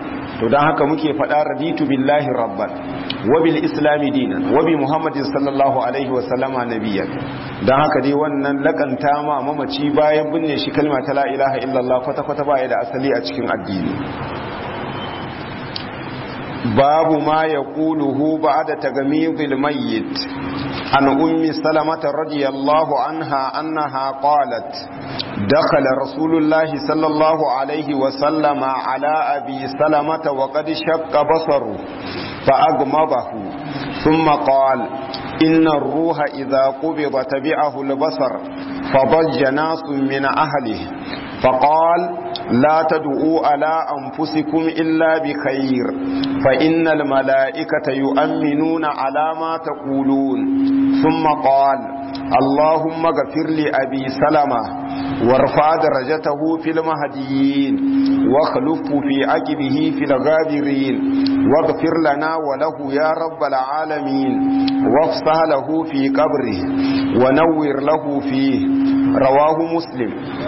to dan haka muke faɗa raditu billahi rabban wa bil islami dinan wa bi muhammadin sallallahu alaihi wa sallama nabiyyan. dan haka dai wannan lakanta ma mamaci bayan binne shi kalma ta la ilaha illallah kwata kwata baya da asali a cikin addini. babu ma yaquluhu ba'da tagamidil mayyit an ummi salamata radiyallahu anha annaha qalat dakhala rasulullahi sallallahu alaihi wa sallama ala abi salamata wa qad shaqqa basaru fa agmadahu thumma qala inna ar-ruha idha qubida tabi'ahu al-basar fadajja nasun min ahlihi فقال لا تدعوا على أنفسكم إلا بخير فإن الملائكة يؤمنون على ما تقولون ثم قال اللهم اغفر لأبي سلمة وارفع درجته في المهديين واخلفه في عقبه في الغابرين واغفر لنا وله يا رب العالمين وافسح له في قبره ونور له فيه رواه مسلم.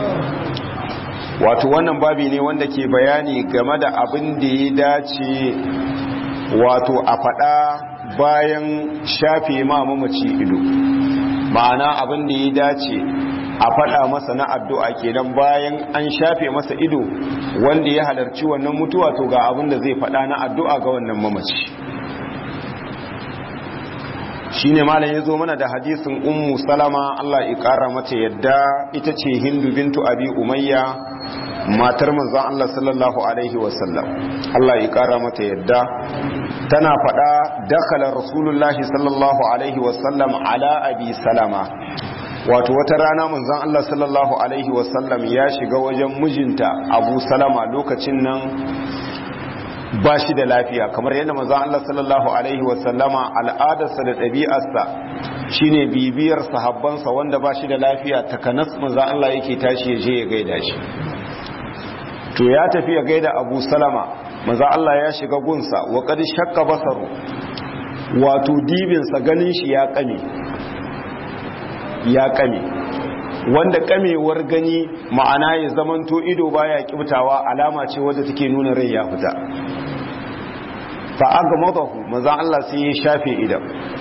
wato wannan babi ne wanda ke bayani game da abin da ya dace wato a faɗa bayan shafe ma mamaci ido, ma'ana abin da ya dace a faɗa masa na addu'a kenan bayan an shafe masa ido wanda ya halarci wannan mutuwa, to ga abin da zai faɗa na addu'a ga wannan mamaci. shi ne malam ya zo mana da hadisin ummu salama Allah ya ƙara mata yadda, ita ce hindu bintu abi umayya matar manzon Allah sallallahu alaihi wasallam Allah ya ƙara mata yadda, tana faɗa dakhala rasulullahi sallallahu alaihi wasallam ala abi salama, wato wata rana manzon Allah sallallahu alaihi wasallam ya shiga wajen mijinta abu salama lokacin nan ba shi da lafiya, kamar yadda manzon Allah sallallahu alaihi wasallama al'adarsa da ɗabi'arsa shine bibiyar sahabbansa wanda ba shi da lafiya takanas manzon Allah yake tashi ya je ya gaida shi. to ya tafi ya gaida Abu Salama, manzon Allah ya shiga gunsa wa qad shakka basaru, wato dibinsa ganin shi ya kame ya kame wanda kamewar gani ma'ana ya zamanto ido baya kibtawa alama ce wadda take nuna rai ya fita. fa agmadahu manzo Allah sai ya shafe idan,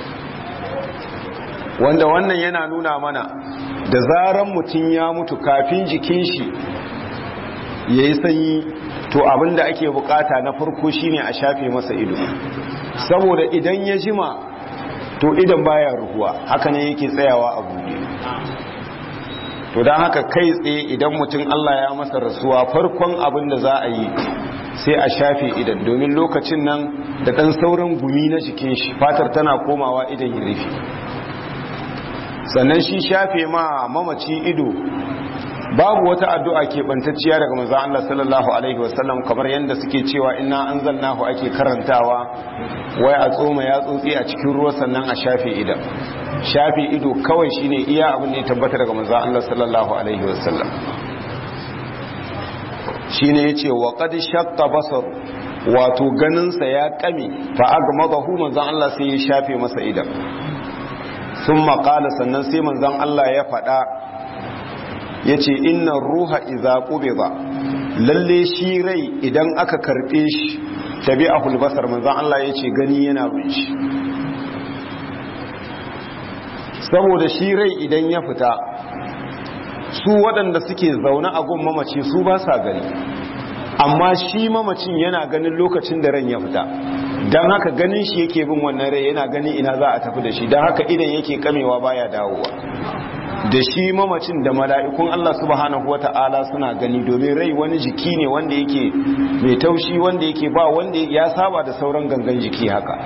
wanda wannan yana nuna mana da zaran mutum ya mutu kafin jikin shi yayi sanyi, to abinda ake bukata na farko shine a shafe masa ido, saboda idan ya jima to idan baya ruhuwa, haka ne yake tsayawa a buɗe. to don haka kai tsaye idan mutum Allah ya masa rasuwa farkon abin da za a yi sai a shafe idan, domin lokacin nan da ɗan sauran gumi na jikin shi fatar tana komawa idan ya rufe. sannan shi shafe ma mamaci ido babu wata addu'a keɓantacciya daga manzon Allah sallallahu alaihi wasallam kamar yadda suke cewa inna anzalnahu ake karantawa wai a tsoma ya tsotsi a cikin ruwa sannan a shafe idan. shafe ido kawai shine iya abin da ya tabbata daga manzon Allah sallallahu alaihi wasallam. shine yace wa qad shaqqa basar, wato ganin sa ya kame, fa agmadahu manzon Allah sai ya shafe masa idan. thumma qala, sannan sai manzon Allah ya faɗa yace inna ruha idza qubida, lalle shi rai idan aka karbe shi tabi'ahul basar, manzon Allah yace gani yana bin shi. saboda shi rai idan ya fita, su waɗanda suke zaune a gun mamaci su ba sa gani, amma shi mamacin yana ganin lokacin da ran ya fita, don haka ganin shi yake bin wannan rai, yana gani ina za a tafi da shi, don haka idan yake kamewa baya dawowa. da shi mamacin da mala'ikun Allah subhanahu wata'ala suna gani, domin rai wani jiki ne wanda yake mai taushi, wanda yake ba wanda ya saba da sauran gangan jiki haka.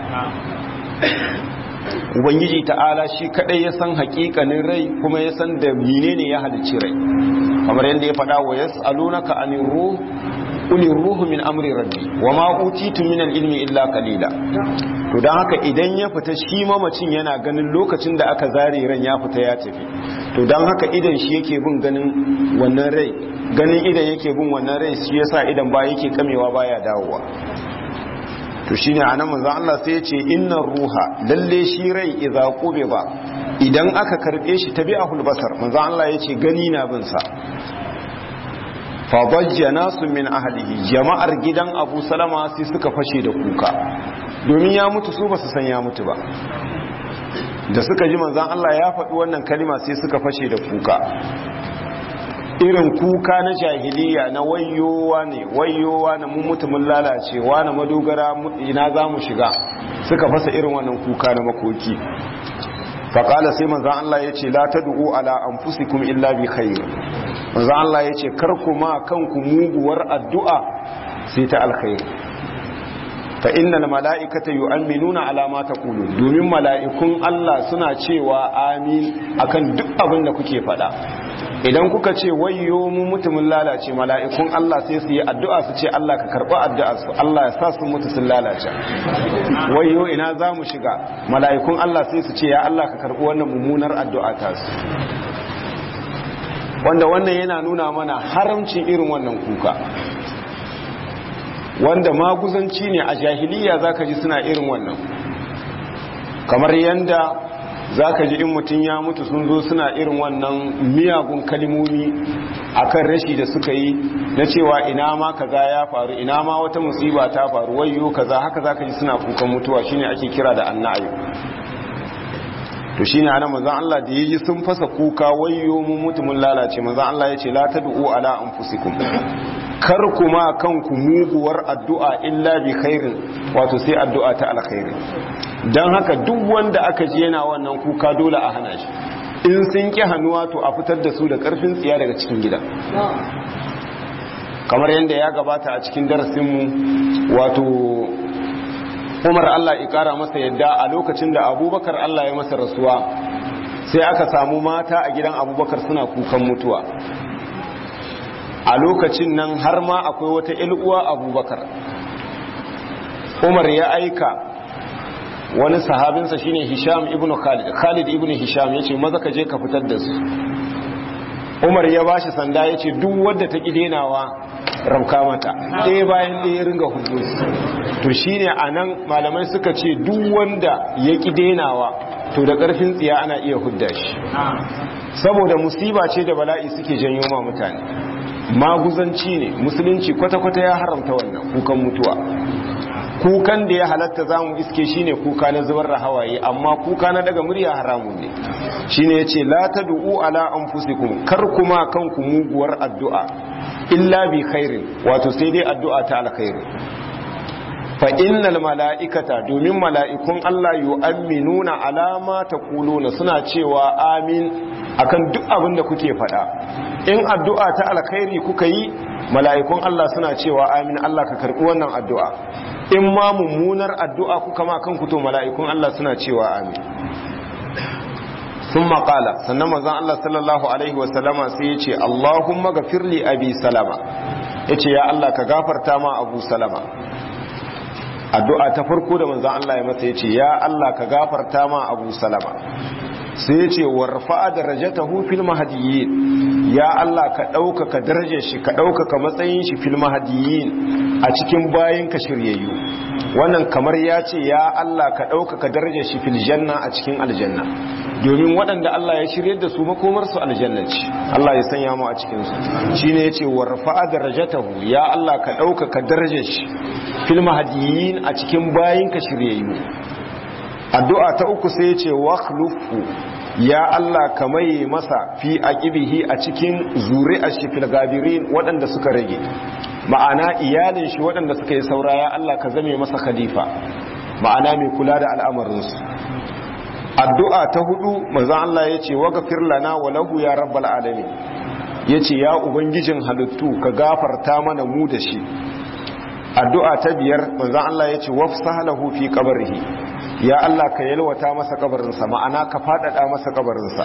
Ubangiji ta'ala shi kadai ya san hakikanin rai, kuma ya san da menene ya halicci rai, kamar yadda ya faɗa wa yas'alunaka anir ruh qul ruhu min amri rabbi wa ma utitu min al-ilmi illa qalila. to dan haka idan ya fita shi mamacin yana ganin lokacin da aka zare ran ya fita ya tafi, to dan haka idan shi yake bin ganin wannan rai, ganin idan yake bin wannan rai shi yasa idan ba yake kamewa baya dawowa. to shine anan manzon Allah sai ya ce innar ruha, lalle shi rai idza qubiba, idan aka karbe shi tabi'ahul basar, manzon Allah ya ce gani na bin sa. fadajja nasu min ahlihi, jama'ar gidan Abu Salama sai suka fashe da kuka, domin ya mutu su ba su san ya mutu ba. Da suka ji manzon Allah ya faɗi wannan kalima sai suka fashe da kuka, irin kuka na jahiliya na wayowa ne wayowa na mun mutu mun lalace, wani madogara ina za mu shiga, suka fasa irin wannan kuka na makoki. faƙala sai manzan Allah ya ce la ta du'u ala anfusikum illa bi khair, manzan Allah ya ce kar kuma kanku muguwar addu'a sai ta alkhair. fa innal mala'ikata yu'minuna ala ma taqulu, domin mala'ikun Allah suna cewa amin akan duk abin da kuke faɗa. Idan kuka ce wayyo mu mutumin lalace, mala'ikun Allah sai su yi addu'a su ce Allah ka karɓi addu'a su, Allah ya sa su mutu sun lalace. Wayyo ina za mu shiga, mala'ikun Allah sai su ce ya Allah ka karɓi wannan mummunar addu'a ta su. Wanda wannan yana nuna mana haramcin irin wannan kuka, wanda maguzanci ne a jahiliya zaka ji suna irin wannan, kamar yanda za ka ji in mutum ya mutu sun zo suna irin wannan miyagun kalimomi akan rashi da suka yi na cewa ina ma kaza ya faru, ina ma wata musiba ta faru, wayyo kaza, haka za ka ji suna kukan mutuwa, shine ake kira da annayu. to shine ana manzon Allah da yaji sun fasa kuka wayyo mu mutumin lalace, manzon Allah ya ce la tad'u ala anfusikum, kar kuma kanku muguwar addu'a illa bi khairin, wato sai addu'a ta alkhairi. don haka duk wanda aka ji yana wannan kuka dole a hana shi, in sun ki hannuwa to a fitar da su da karfin tsiya daga cikin gida. kamar yadda ya gabata a cikin darasinmu, wato Umar Allah ya kara masa yadda a lokacin da Abubakar Allah ya masa rasuwa, sai aka samu mata a gidan Abubakar suna kukan mutuwa. A lokacin nan har ma akwai wata ƴar Abubakar, Umar ya aika wani sahabinsa shine Hisham ibn Khalid Khalid ibn Hisham yace maza ka je ka fitar da su. Umar ya bashi sanda yace duk wanda ta kidenawa rabka mata, ɗaya bayan ɗaya ringa hudu. To shine anan malamai suka ce duk wanda ya kidenawa to da ƙarfin tsiya ana iya hudda shi, saboda musiba ce da bala'i suke janyo ma mutane. Maguzanci ne, musulunci kwata-kwata ya haramta wannan kukan mutuwa. Kukan da ya halatta za mu iske shine kuka na zubar da hawaye, amma kuka na daga murya haramun ne. Shine yace la tad'u ala anfusikum, kar kuma kanku muguwar addu'a illa bi khairin, wato sai dai addu'a ta alkhairi. fa innal mala'ikata, domin mala'ikun Allah yu'minuna ala ma taquluna, suna cewa amin akan duk abin da kuke faɗa. In addu'a ta alkhairi kuka yi, mala'ikun Allah suna cewa amin, Allah ka karɓi wannan addu'a. In ma mummunar addu'a kuka ma kanku, to mala'ikun Allah suna cewa amin. Sun maƙala, sannan manzon Allah sallallahu alaihi wasallama sai ya ce Allahumma gafirli abi salama, ya ce ya Allah ka gafarta ma Abu Salama. Addu'a ta farko da manzon Allah ya masa ya ce ya Allah ka gafarta ma Abu Salama. Sai ya ce warfa darajatahu fil mahdiyyin, ya Allah ka ɗaukaka darajar shi, ka ɗaukaka matsayin shi fil mahdiyyin, a cikin bayin ka shiryayyu. Wannan kamar ya ce ya Allah ka ɗaukaka darajar shi fil janna, a cikin aljanna, domin waɗanda Allah ya shiryar da su makomar su aljanna ce. Allah ya sanya mu a cikin su. Shine yace warfa darajatahu, ya Allah ka ɗaukaka darajar shi fil mahdiyyin, a cikin bayin ka shiryayyu. Addu'a ta uku sai yace wakhlufu, ya Allah ka mai masa fi aqibihi, a cikin zuri'ar shi fil gabirin, waɗanda suka rage, ma'ana iyalin shi waɗanda suka yi saura, ya Allah ka zame masa khalifa, ma'ana mai kula da al'amarinsu. Addu'a ta hudu manzon Allah yace waghfir lana wa lahu ya rabbal alamin, yace ya ubangijin halittu ka gafarta mana mu da shi. Addu'a ta biyar manzon Allah yace wafsah lahu fi qabrihi, ya Allah ka yalwata masa kabarinsa, ma'ana ka fadada masa kabarinsa.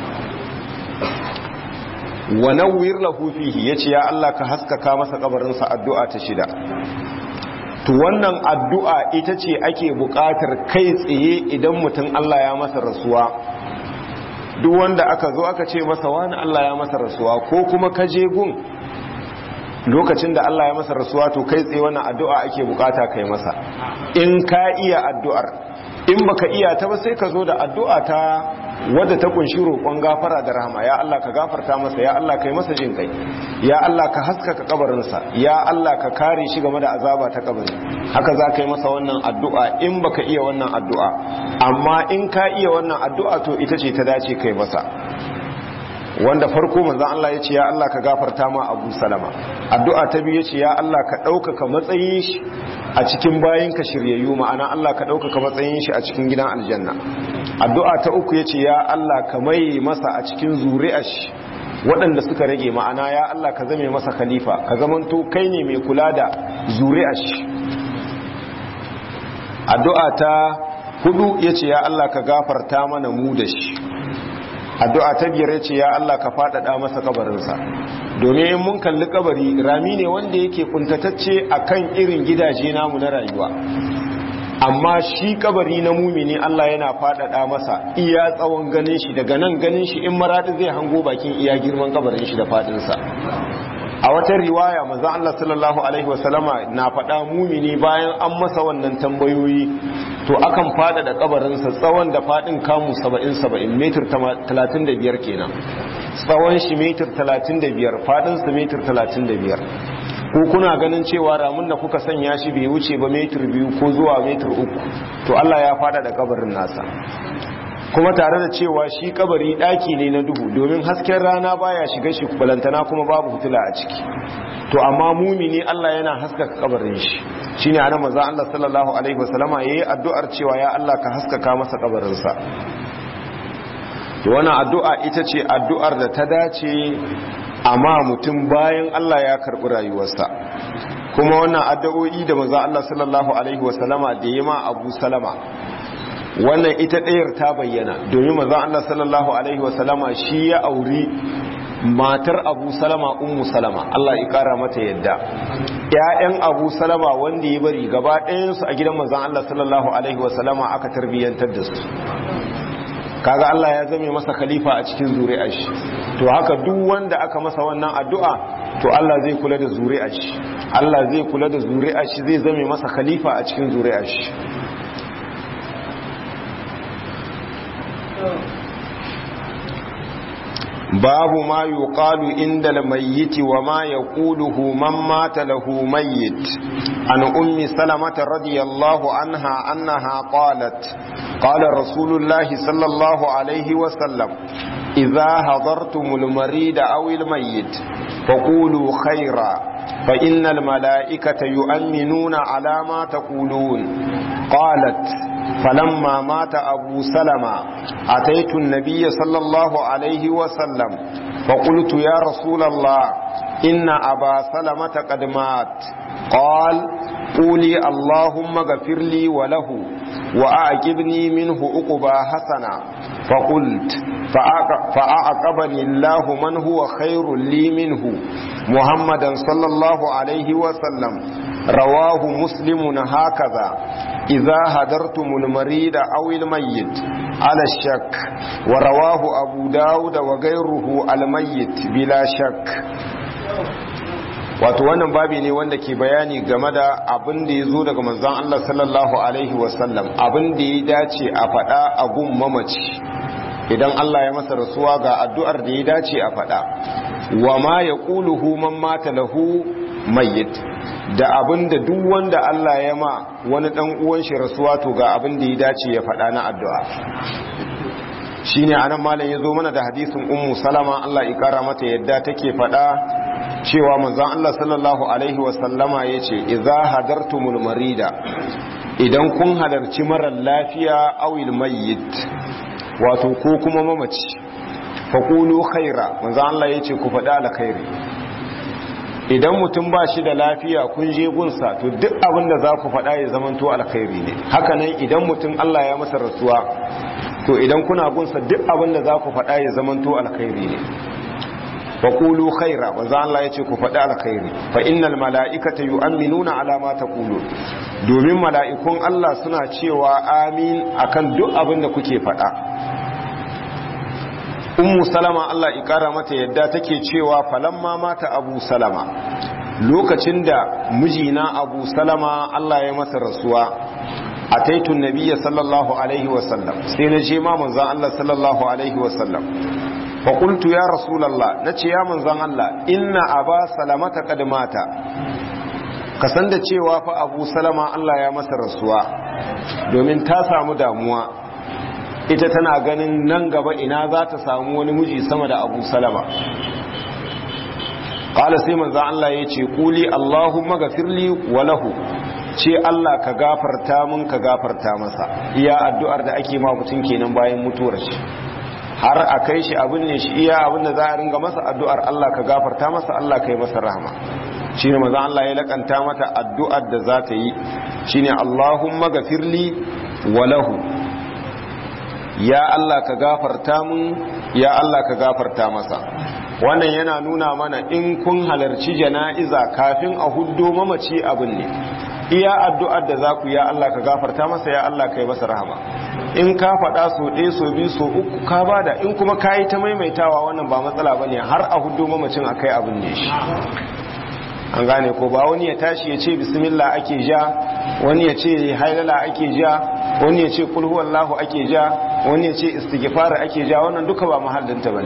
Wa nawwir lahu fihi, yace ya Allah ka haskaka masa kabarinsa. Addu'a ta shida. To wannan addu'a ita ce ake buƙatar kai tsaye idan mutum Allah ya masa rasuwa. Duk wanda aka zo aka ce masa wani Allah ya masa rasuwa, ko kuma ka je gun lokacin da Allah ya masa rasuwa, to kai tsaye wannan addu'a ake buƙata kai masa. In ka iya addu'ar, in baka iya ta ba sai ka zo da addu'a ta wadda ta kunshi roƙon gafara da rahama. Ya Allah ka gafarta masa, ya Allah kai masa jin kai, ya Allah ka haskaka kabarinsa, ya Allah ka kare shi game da azaba ta kabari. Haka za ka yi masa wannan addu'a in baka iya wannan addu'a, amma in ka iya wannan addu'a to ita ce ta dace kai masa. Wanda farko manzon Allah ya ce ya Allah ka gafarta ma Abu Salama, addu'a ta biyu ya ce ya Allah ka ɗaukaka matsayin shi a cikin bayinka shiryayyu, ma'ana Allah ka ɗaukaka matsayin shi a cikin gidan aljanna. Addu'a ta uku ya ce ya Allah ka mai masa a cikin zuri'ar shi waɗanda suka rage, ma'ana ya Allah ka zame masa khalifa, ka zamanto kai ne mai kula da zuri'ar shi. Addu'a ta hudu ya ce ya Allah ka gafarta mana mu da shi. Addu'a ta biyar ya ce ya Allah ka faɗaɗa masa kabarinsa, domin in mun kalli kabari rami ne wanda yake kuntatacce akan irin gidaje namu na rayuwa, amma shi kabari na mumini Allah yana faɗaɗa masa iya tsawon ganin shi, daga nan ganin shi in maradi zai hango bakin iya girman kabarin shi da faɗinsa. A wata riwaya manzo Allah sallallahu alaihi wasallama na faɗa mumini bayan an masa wannan tambayoyi to akan fada da kabarinsa tsawon da fadin kamu saba'in saba'in, metir talatin da biyar kenan, tsawon shi metir talatin da biyar, fadin sa metir talatin da biyar. Ko kuna ganin cewa ramin da kuka sanya shi bai wuce ba metir biyu ko zuwa metir uku, to Allah ya fada da kabarin nasa. Kuma tare da cewa shi kabari daki ne na duhu, domin hasken rana baya shiga shi, balantana kuma babu fitila a ciki. To amma mumini Allah yana haskaka kabarin shi, shine anan manzo Allah sallallahu alaihi wasallama yayi addu'ar cewa ya Allah ka haskaka masa kabarin sa. To wannan addu'a ita ce addu'ar da ta dace amma mutum bayan Allah ya karbi rayuwarsa. Kuma wannan addu'o'i da manzo Allah sallallahu alaihi wasallama da yayi ma Abu Salama, wannan ita ɗayar ta bayyana, domin manzon Allah sallallahu alaihi wasallama shi ya auri matar Abu Salama, Ummu Salama, Allah ya kara mata yadda. Ƴaƴan Abu Salama wanda ya bari gaba ɗayan su a gidan manzon Allah sallallahu alaihi wasallama aka tarbiyantar da su. Kaga Allah ya zame masa khalifa a cikin zuri'ar shi. To haka duk wanda aka masa wannan addu'a to Allah zai kula da zuri'ar shi. Allah zai kula da zuri'ar shi, zai zame masa khalifa a cikin zuri'ar shi. باب ما يقال عند الميت وما يقوله من مات له ميت. عن أم سلمة رضي الله عنها أنها قالت قال رسول الله صلى الله عليه وسلم إذا حضرتم المريض أو الميت فقولوا خيرا فإن الملائكة يؤمنون على ما تقولون. قالت فلما مات أبو سلمة أتيت النبي صلى الله عليه وسلم فقلت يا رسول الله إن أبا سلمة قد مات. قال قولي اللهم اغفر لي وله وأعجبني منه عقبى حسنا. فقلت فأعقبني الله من هو خير لي منه محمدا صلى الله عليه وسلم. رواه مسلم هكذا إذا هدرتم المريض أو الميت على الشك. ورواه أبو داود وغيره الميت بلا شك. wato wannan babi ne wanda ke bayani game da abin da ya zo daga manzon Allah sallallahu alaihi wasallam, abin da ya dace a faɗa a gun mamaci idan Allah ya masa rasuwa, ga addu'ar da ya dace a faɗa. Wa ma yaquluhu man mata lahu mayyit, da abin da duk wanda Allah ya ma wani dan uwan shi rasuwa to ga abin da ya dace ya faɗa na addu'a. Shine anan malam ya zo mana da hadisin Ummu Salama, Allah ya kara mata yadda, take faɗa cewa manzon Allah sallallahu alaihi wasallama yace idza hadartumul marida, idan kun halarci marar lafiya awil mayyit, wato ko kuma mamaci, faqulu khaira, manzon Allah yace ku faɗa alkhairi. Idan mutum ba shi da lafiya kun je gunsa to duk abin da za ku faɗa ya zamanto alkhairi ne. Haka nan idan mutum Allah ya masa rasuwa to idan kuna gunsa duk abin da za ku faɗa ya zamanto alkhairi ne. faqulu khaira, manzo Allah yace ku faɗi alkhairi. Fa innal mala'ikata yu'minuna ala ma taqulu, domin mala'ikun Allah suna cewa amin akan duk abin da kuke faɗa. Ummu Salama Allah ya kara mata yadda take cewa falamma mata Abu Salama, lokacin da mijina Abu Salama Allah ya masa rasuwa, ataitu nabiyya sallallahu alaihi wasallam sai na je ma manzon Allah sallallahu alaihi wasallam fa qultu ya rasulullah nace ya manzon Allah inna aba salamata qad mata kasan da cewa fa abu salama Allah ya masa rasuwa domin ta samu damuwa ita tana ganin nan gaba ina za ta samu wani miji sama da abu salama qala sai manzon Allah yace quli allahumma ghafirli wa lahu ce Allah ka gafarta mun ka gafarta masa iya addu'ar da ake ma mutum kenan bayan mutuwar shi har a kai shi abin ne shi iya abin da za a ringa masa addu'ar Allah ka gafarta masa Allah ka yi masa rahama shi ne maza Allah ya lakanta mata addu'ar da za ta yi shi ne Allahumma gafirli wa lahu ya Allah ka gafarta mun ya Allah ka gafarta masa wannan yana nuna mana in kun halarci jana'iza kafin a huddo mamaci abin ne iya addu'ar da za ku ya Allah ka gafarta masa ya Allah ka yi masa rahama in ka faɗa so ɗaya so biyu so uku ka bada in kuma ka yi ta maimaitawa wannan ba matsala ba ne har a hudu mamacin a kai abin ne shi an gane ko ba wani ya tashi ya ce bismillah ake ja wani ya ce hailala ake ja wani ya ce kulhu wallahu ake ja wani ya ce istighfar ake ja wannan duka ba mahallinta bane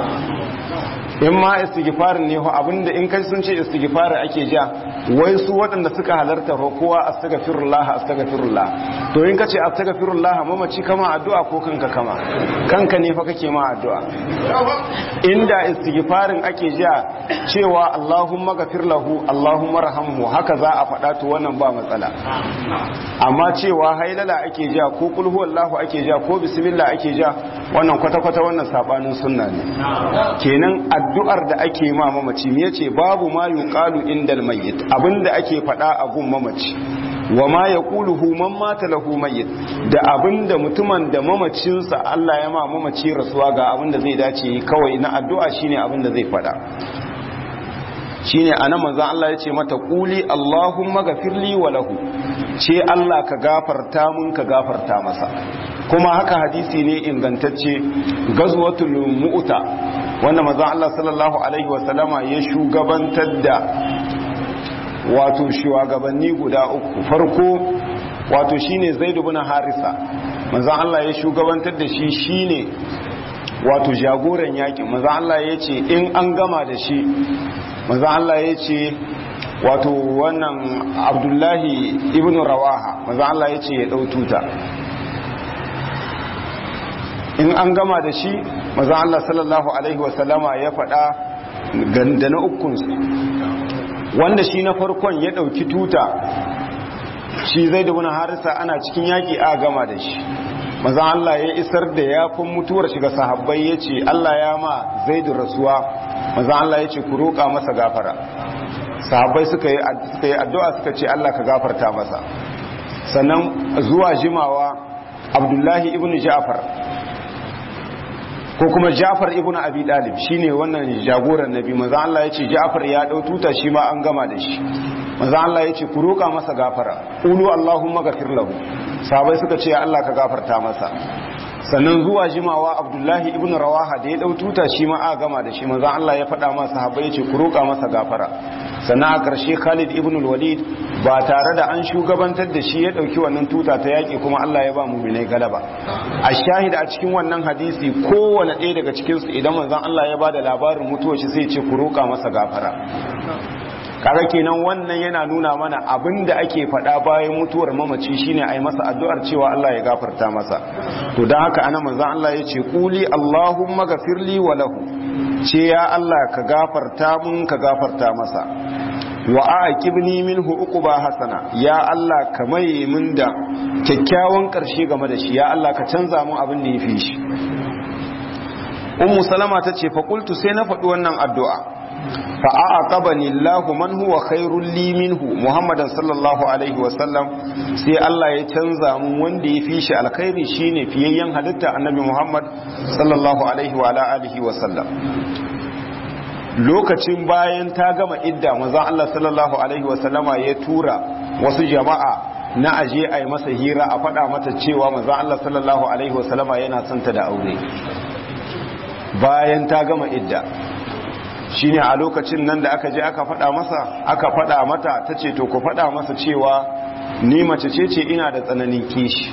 in ma istighfarin ne ho abinda in kai sun ce istighfar ake ja wai su waɗanda suka halarta ho kowa astaghfirullah astaghfirullah to in kace astaghfirullah mamaci kama addu'a ko kanka kama kanka ne fa kake ma addu'a inda istighfarin ake ja cewa Allahumma ghafir lahu Allahumma rahamhu haka za a faɗa to wannan ba matsala amma cewa hailala ake ja ko kul huwallahu ake ja ko bismillah ake ja wannan kwata kwata wannan sabanin sunna ne kenan addu'ar da ake ma mamaci me yace babu ma yuqalu indal mayyit abinda ake faɗa a gun mamaci wa ma yaquluhu man mata lahu mayyit da abinda mutumin da mamacinsa Allah ya ma mamaci rasuwa ga abinda zai dace kawai na addu'a shine abinda zai faɗa shine anan manzon Allah yace mata quli Allahumma ghafirli wa lahu ce Allah ka gafarta mun ka gafarta masa kuma haka hadisi ne ingantacce gazwatul mu'ta wanda manzon Allah sallallahu alaihi wasallama ya shugabantar da wato shugabanni guda uku farko wato shine Zaid ibn Harisa manzon Allah ya shugabantar da shi shine wato jagoran yakin manzon Allah ya ce in an gama da shi manzon Allah ya ce wato wannan Abdullahi ibn Rawaha manzon Allah ya ce ya dau tuta in an gama da shi manzon Allah sallallahu alaihi wasallama ya faɗa ganda na ukunsu wanda shi na farkon ya ɗauki tuta shi zai da wani harisa ana cikin yaƙi a gama da shi maza Allah ya isar da yafin mutuwar shiga sahabbai ya ce Allah ya ma zai da rasuwa maza Allah ya ce ku roƙa masa gafara sahabbai suka yi addu'a suka ce Allah ka gafarta masa sannan zuwa jimawa Abdullahi ibn Ja'far ko kuma Ja'far ibn Abi Talib shine wannan jagoran nabi manzo Allah yace Ja'far ya dau tuta shi ma an gama da shi manzo Allah yace ku roka masa gafara ulu Allahumma ghafir lahu sahabbai suka ce Allah ka gafarta masa sannan zuwa jimawa Abdullahi ibn Rawaha da ya dau tuta shi ma a gama da shi manzo Allah ya faɗa masa sahabbai yace ku roka masa gafara sannan a ƙarshe Khalid ibn al-Walid ba tare da an shugabantar da shi ya dauki wannan tuta ta yaki kuma Allah ya ba mu'minai galaba a shahida a cikin wannan hadisi kowane ɗaya daga cikin su idan manzon Allah ya bada labarin mutuwar shi sai ce ku roka masa gafara kaga kenan wannan yana nuna mana abinda ake faɗa bayan mutuwar mamaci shine ai masa addu'ar cewa Allah ya gafarta masa to dan haka ana manzon Allah ya ce quli Allahumma ghafirli wa lahu ce ya Allah ka gafarta mun ka gafarta masa wa aqibni minhu uquba hasana ya Allah ka mai min da kyakkyawan karshe game da shi ya Allah ka canza mun abin da yafi shi ummu salama tace fa qultu sai na faɗi wannan addu'a fa aqabani Allahu man huwa khairul li minhu Muhammadan sallallahu alaihi wa sallam sai Allah ya canza mun wanda yafi shi alkhairi shine fiyayyen halitta annabi Muhammad sallallahu alaihi wa alihi wa sallam lokacin bayan ta gama idda manzon Allah sallallahu alaihi wasallama ya tura wasu jama'a na aje a yi masa hira a faɗa mata cewa manzon Allah sallallahu alaihi wasallama yana son ta da aure bayan ta gama idda shine a lokacin nan da aka je aka faɗa masa aka faɗa mata tace to ku faɗa masa cewa ni mace ce ce ina da tsananin kishi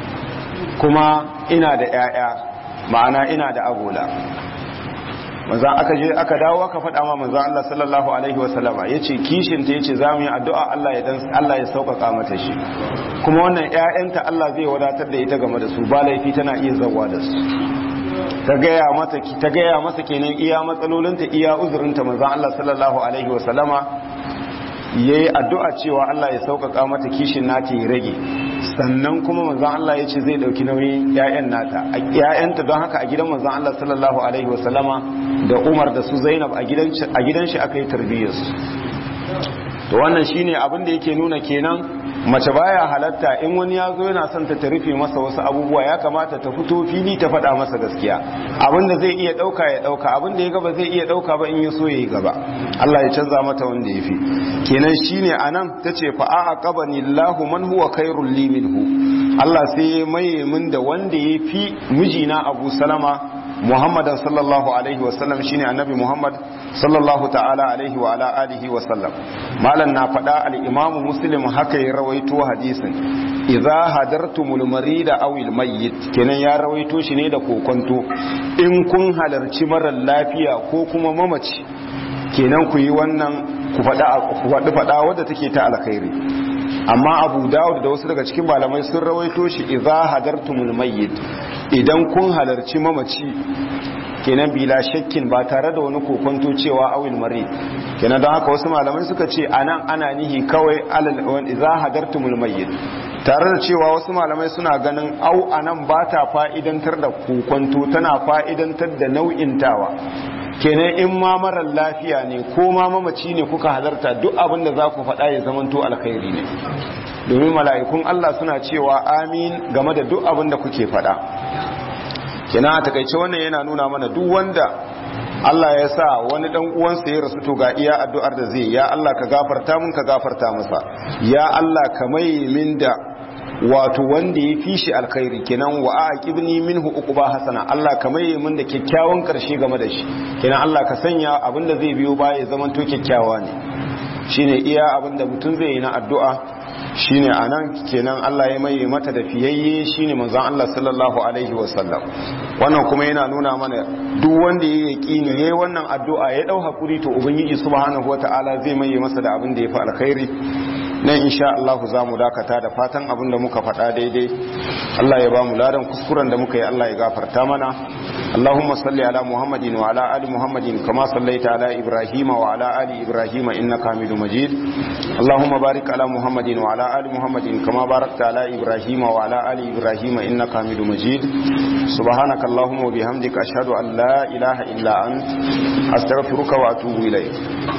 kuma ina da 'ya'ya, ma'ana ina da agola. manzo aka je aka dawo aka faɗa ma manzo Allah sallallahu alaihi wasallama yace kishin ta yace zamu yi addu'a Allah ya dan Allah ya sauƙaƙa mata shi, kuma wannan ƴaƴanta Allah zai wadatar da ita game da su, ba laifi tana iya zawa da su. ta gaya mata ta gaya masa kenan iya matsalolinta iya uzurinta. manzo Allah sallallahu alaihi wasallama yayi addu'a cewa Allah ya sauƙaƙa mata kishin nata ya rage, sannan kuma manzon Allah ya ce zai dauki nauyin ƴaƴan nata ƴaƴanta. don haka a gidan manzon Allah sallallahu alaihi wasallama da Umar da su Zainab a gidan a gidan shi aka yi tarbiyyar su. to wannan shine abin da yake nuna kenan mace baya halatta in wani ya zo yana son ta rufe masa wasu abubuwa, ya kamata ta fito fili ta faɗa masa gaskiya. abinda zai iya ɗauka ya ɗauka, abinda ya gaba zai iya ɗauka ba in ya so ya yi gaba. Allah ya canza mata wanda ya fi. kenan shine anan ta ce fa'a aqabani Allahu man huwa khairul li minhu. Allah sai ya maye min da wanda ya fi mijina Abu Salama Muhammadan sallallahu alaihi wasallam, shine annabi Muhammad sallallahu ta'ala alaihi wa ala alihi wasallam. malan na faɗa al-imamu Muslim haka ya rawaito hadisin, idza hadartumul marida aw al-mayyit, kenan ya rawaito shi ne da kokonto, in kun halarci marar lafiya ko kuma mamaci, kenan ku yi wannan ku faɗa ku faɗi faɗa wadda take ta alkhairi. amma Abu Dawud da wasu daga cikin malamai sun rawaito shi idza hadartumul mayyit, idan kun halarci mamaci, kenan bila shakkin ba tare da wani kokonto cewa awil mari. kenan don haka wasu malamai suka ce anan ana nihi kawai alal wan idza hadartumul mayyit, tare da cewa wasu malamai suna ganin au anan ba ta fa'idantar da kokonto, tana fa'idantar da nau'in tawa. kenan in ma marar lafiya ne ko ma mamaci ne kuka halarta, duk abin da za ku faɗa ya zamanto alkhairi ne, domin mala'ikun Allah suna cewa amin game da duk abin da kuke faɗa. kenan a takaice wannan yana nuna mana duk wanda Allah ya sa wani dan uwansa ya rasu, to ga iya addu'ar da zai, ya Allah ka gafarta mun ka gafarta masa, ya Allah ka mai min da wato wanda ya fi shi alkhairi, kenan wa aqibni minhu uquba hasana, Allah ka mai min da kyakkyawan karshe game da shi. kenan Allah ka sanya abinda zai biyo baya ya zama to kyakkyawa ne. shine iya abinda mutum zai yi na addu'a, shine anan kenan Allah ya mai mata da fiyayye shine manzon Allah sallallahu alaihi wasallam. wannan kuma yana nuna mana duk wanda ya yaqini ne wannan addu'a ya dau hakuri, to ubangiji subhanahu wataala zai mai masa da abin da yafi alkhairi. nan insha Allah za mu dakata da fatan abin da muka faɗa daidai Allah ya ba mu ladan, kuskuren da muka yi Allah ya gafarta mana. Allahumma salli ala Muhammadin wa ala ali Muhammadin kama sallaita ala Ibrahim wa ala ali Ibrahim innaka Hamidum Majid. Allahumma barik ala Muhammadin wa ala ali Muhammadin kama barakta ala Ibrahim wa ala ali Ibrahim innaka Hamidum Majid. Subhanaka Allahumma wa bihamdika ashhadu an la ilaha illa ant astaghfiruka wa atubu ilayk.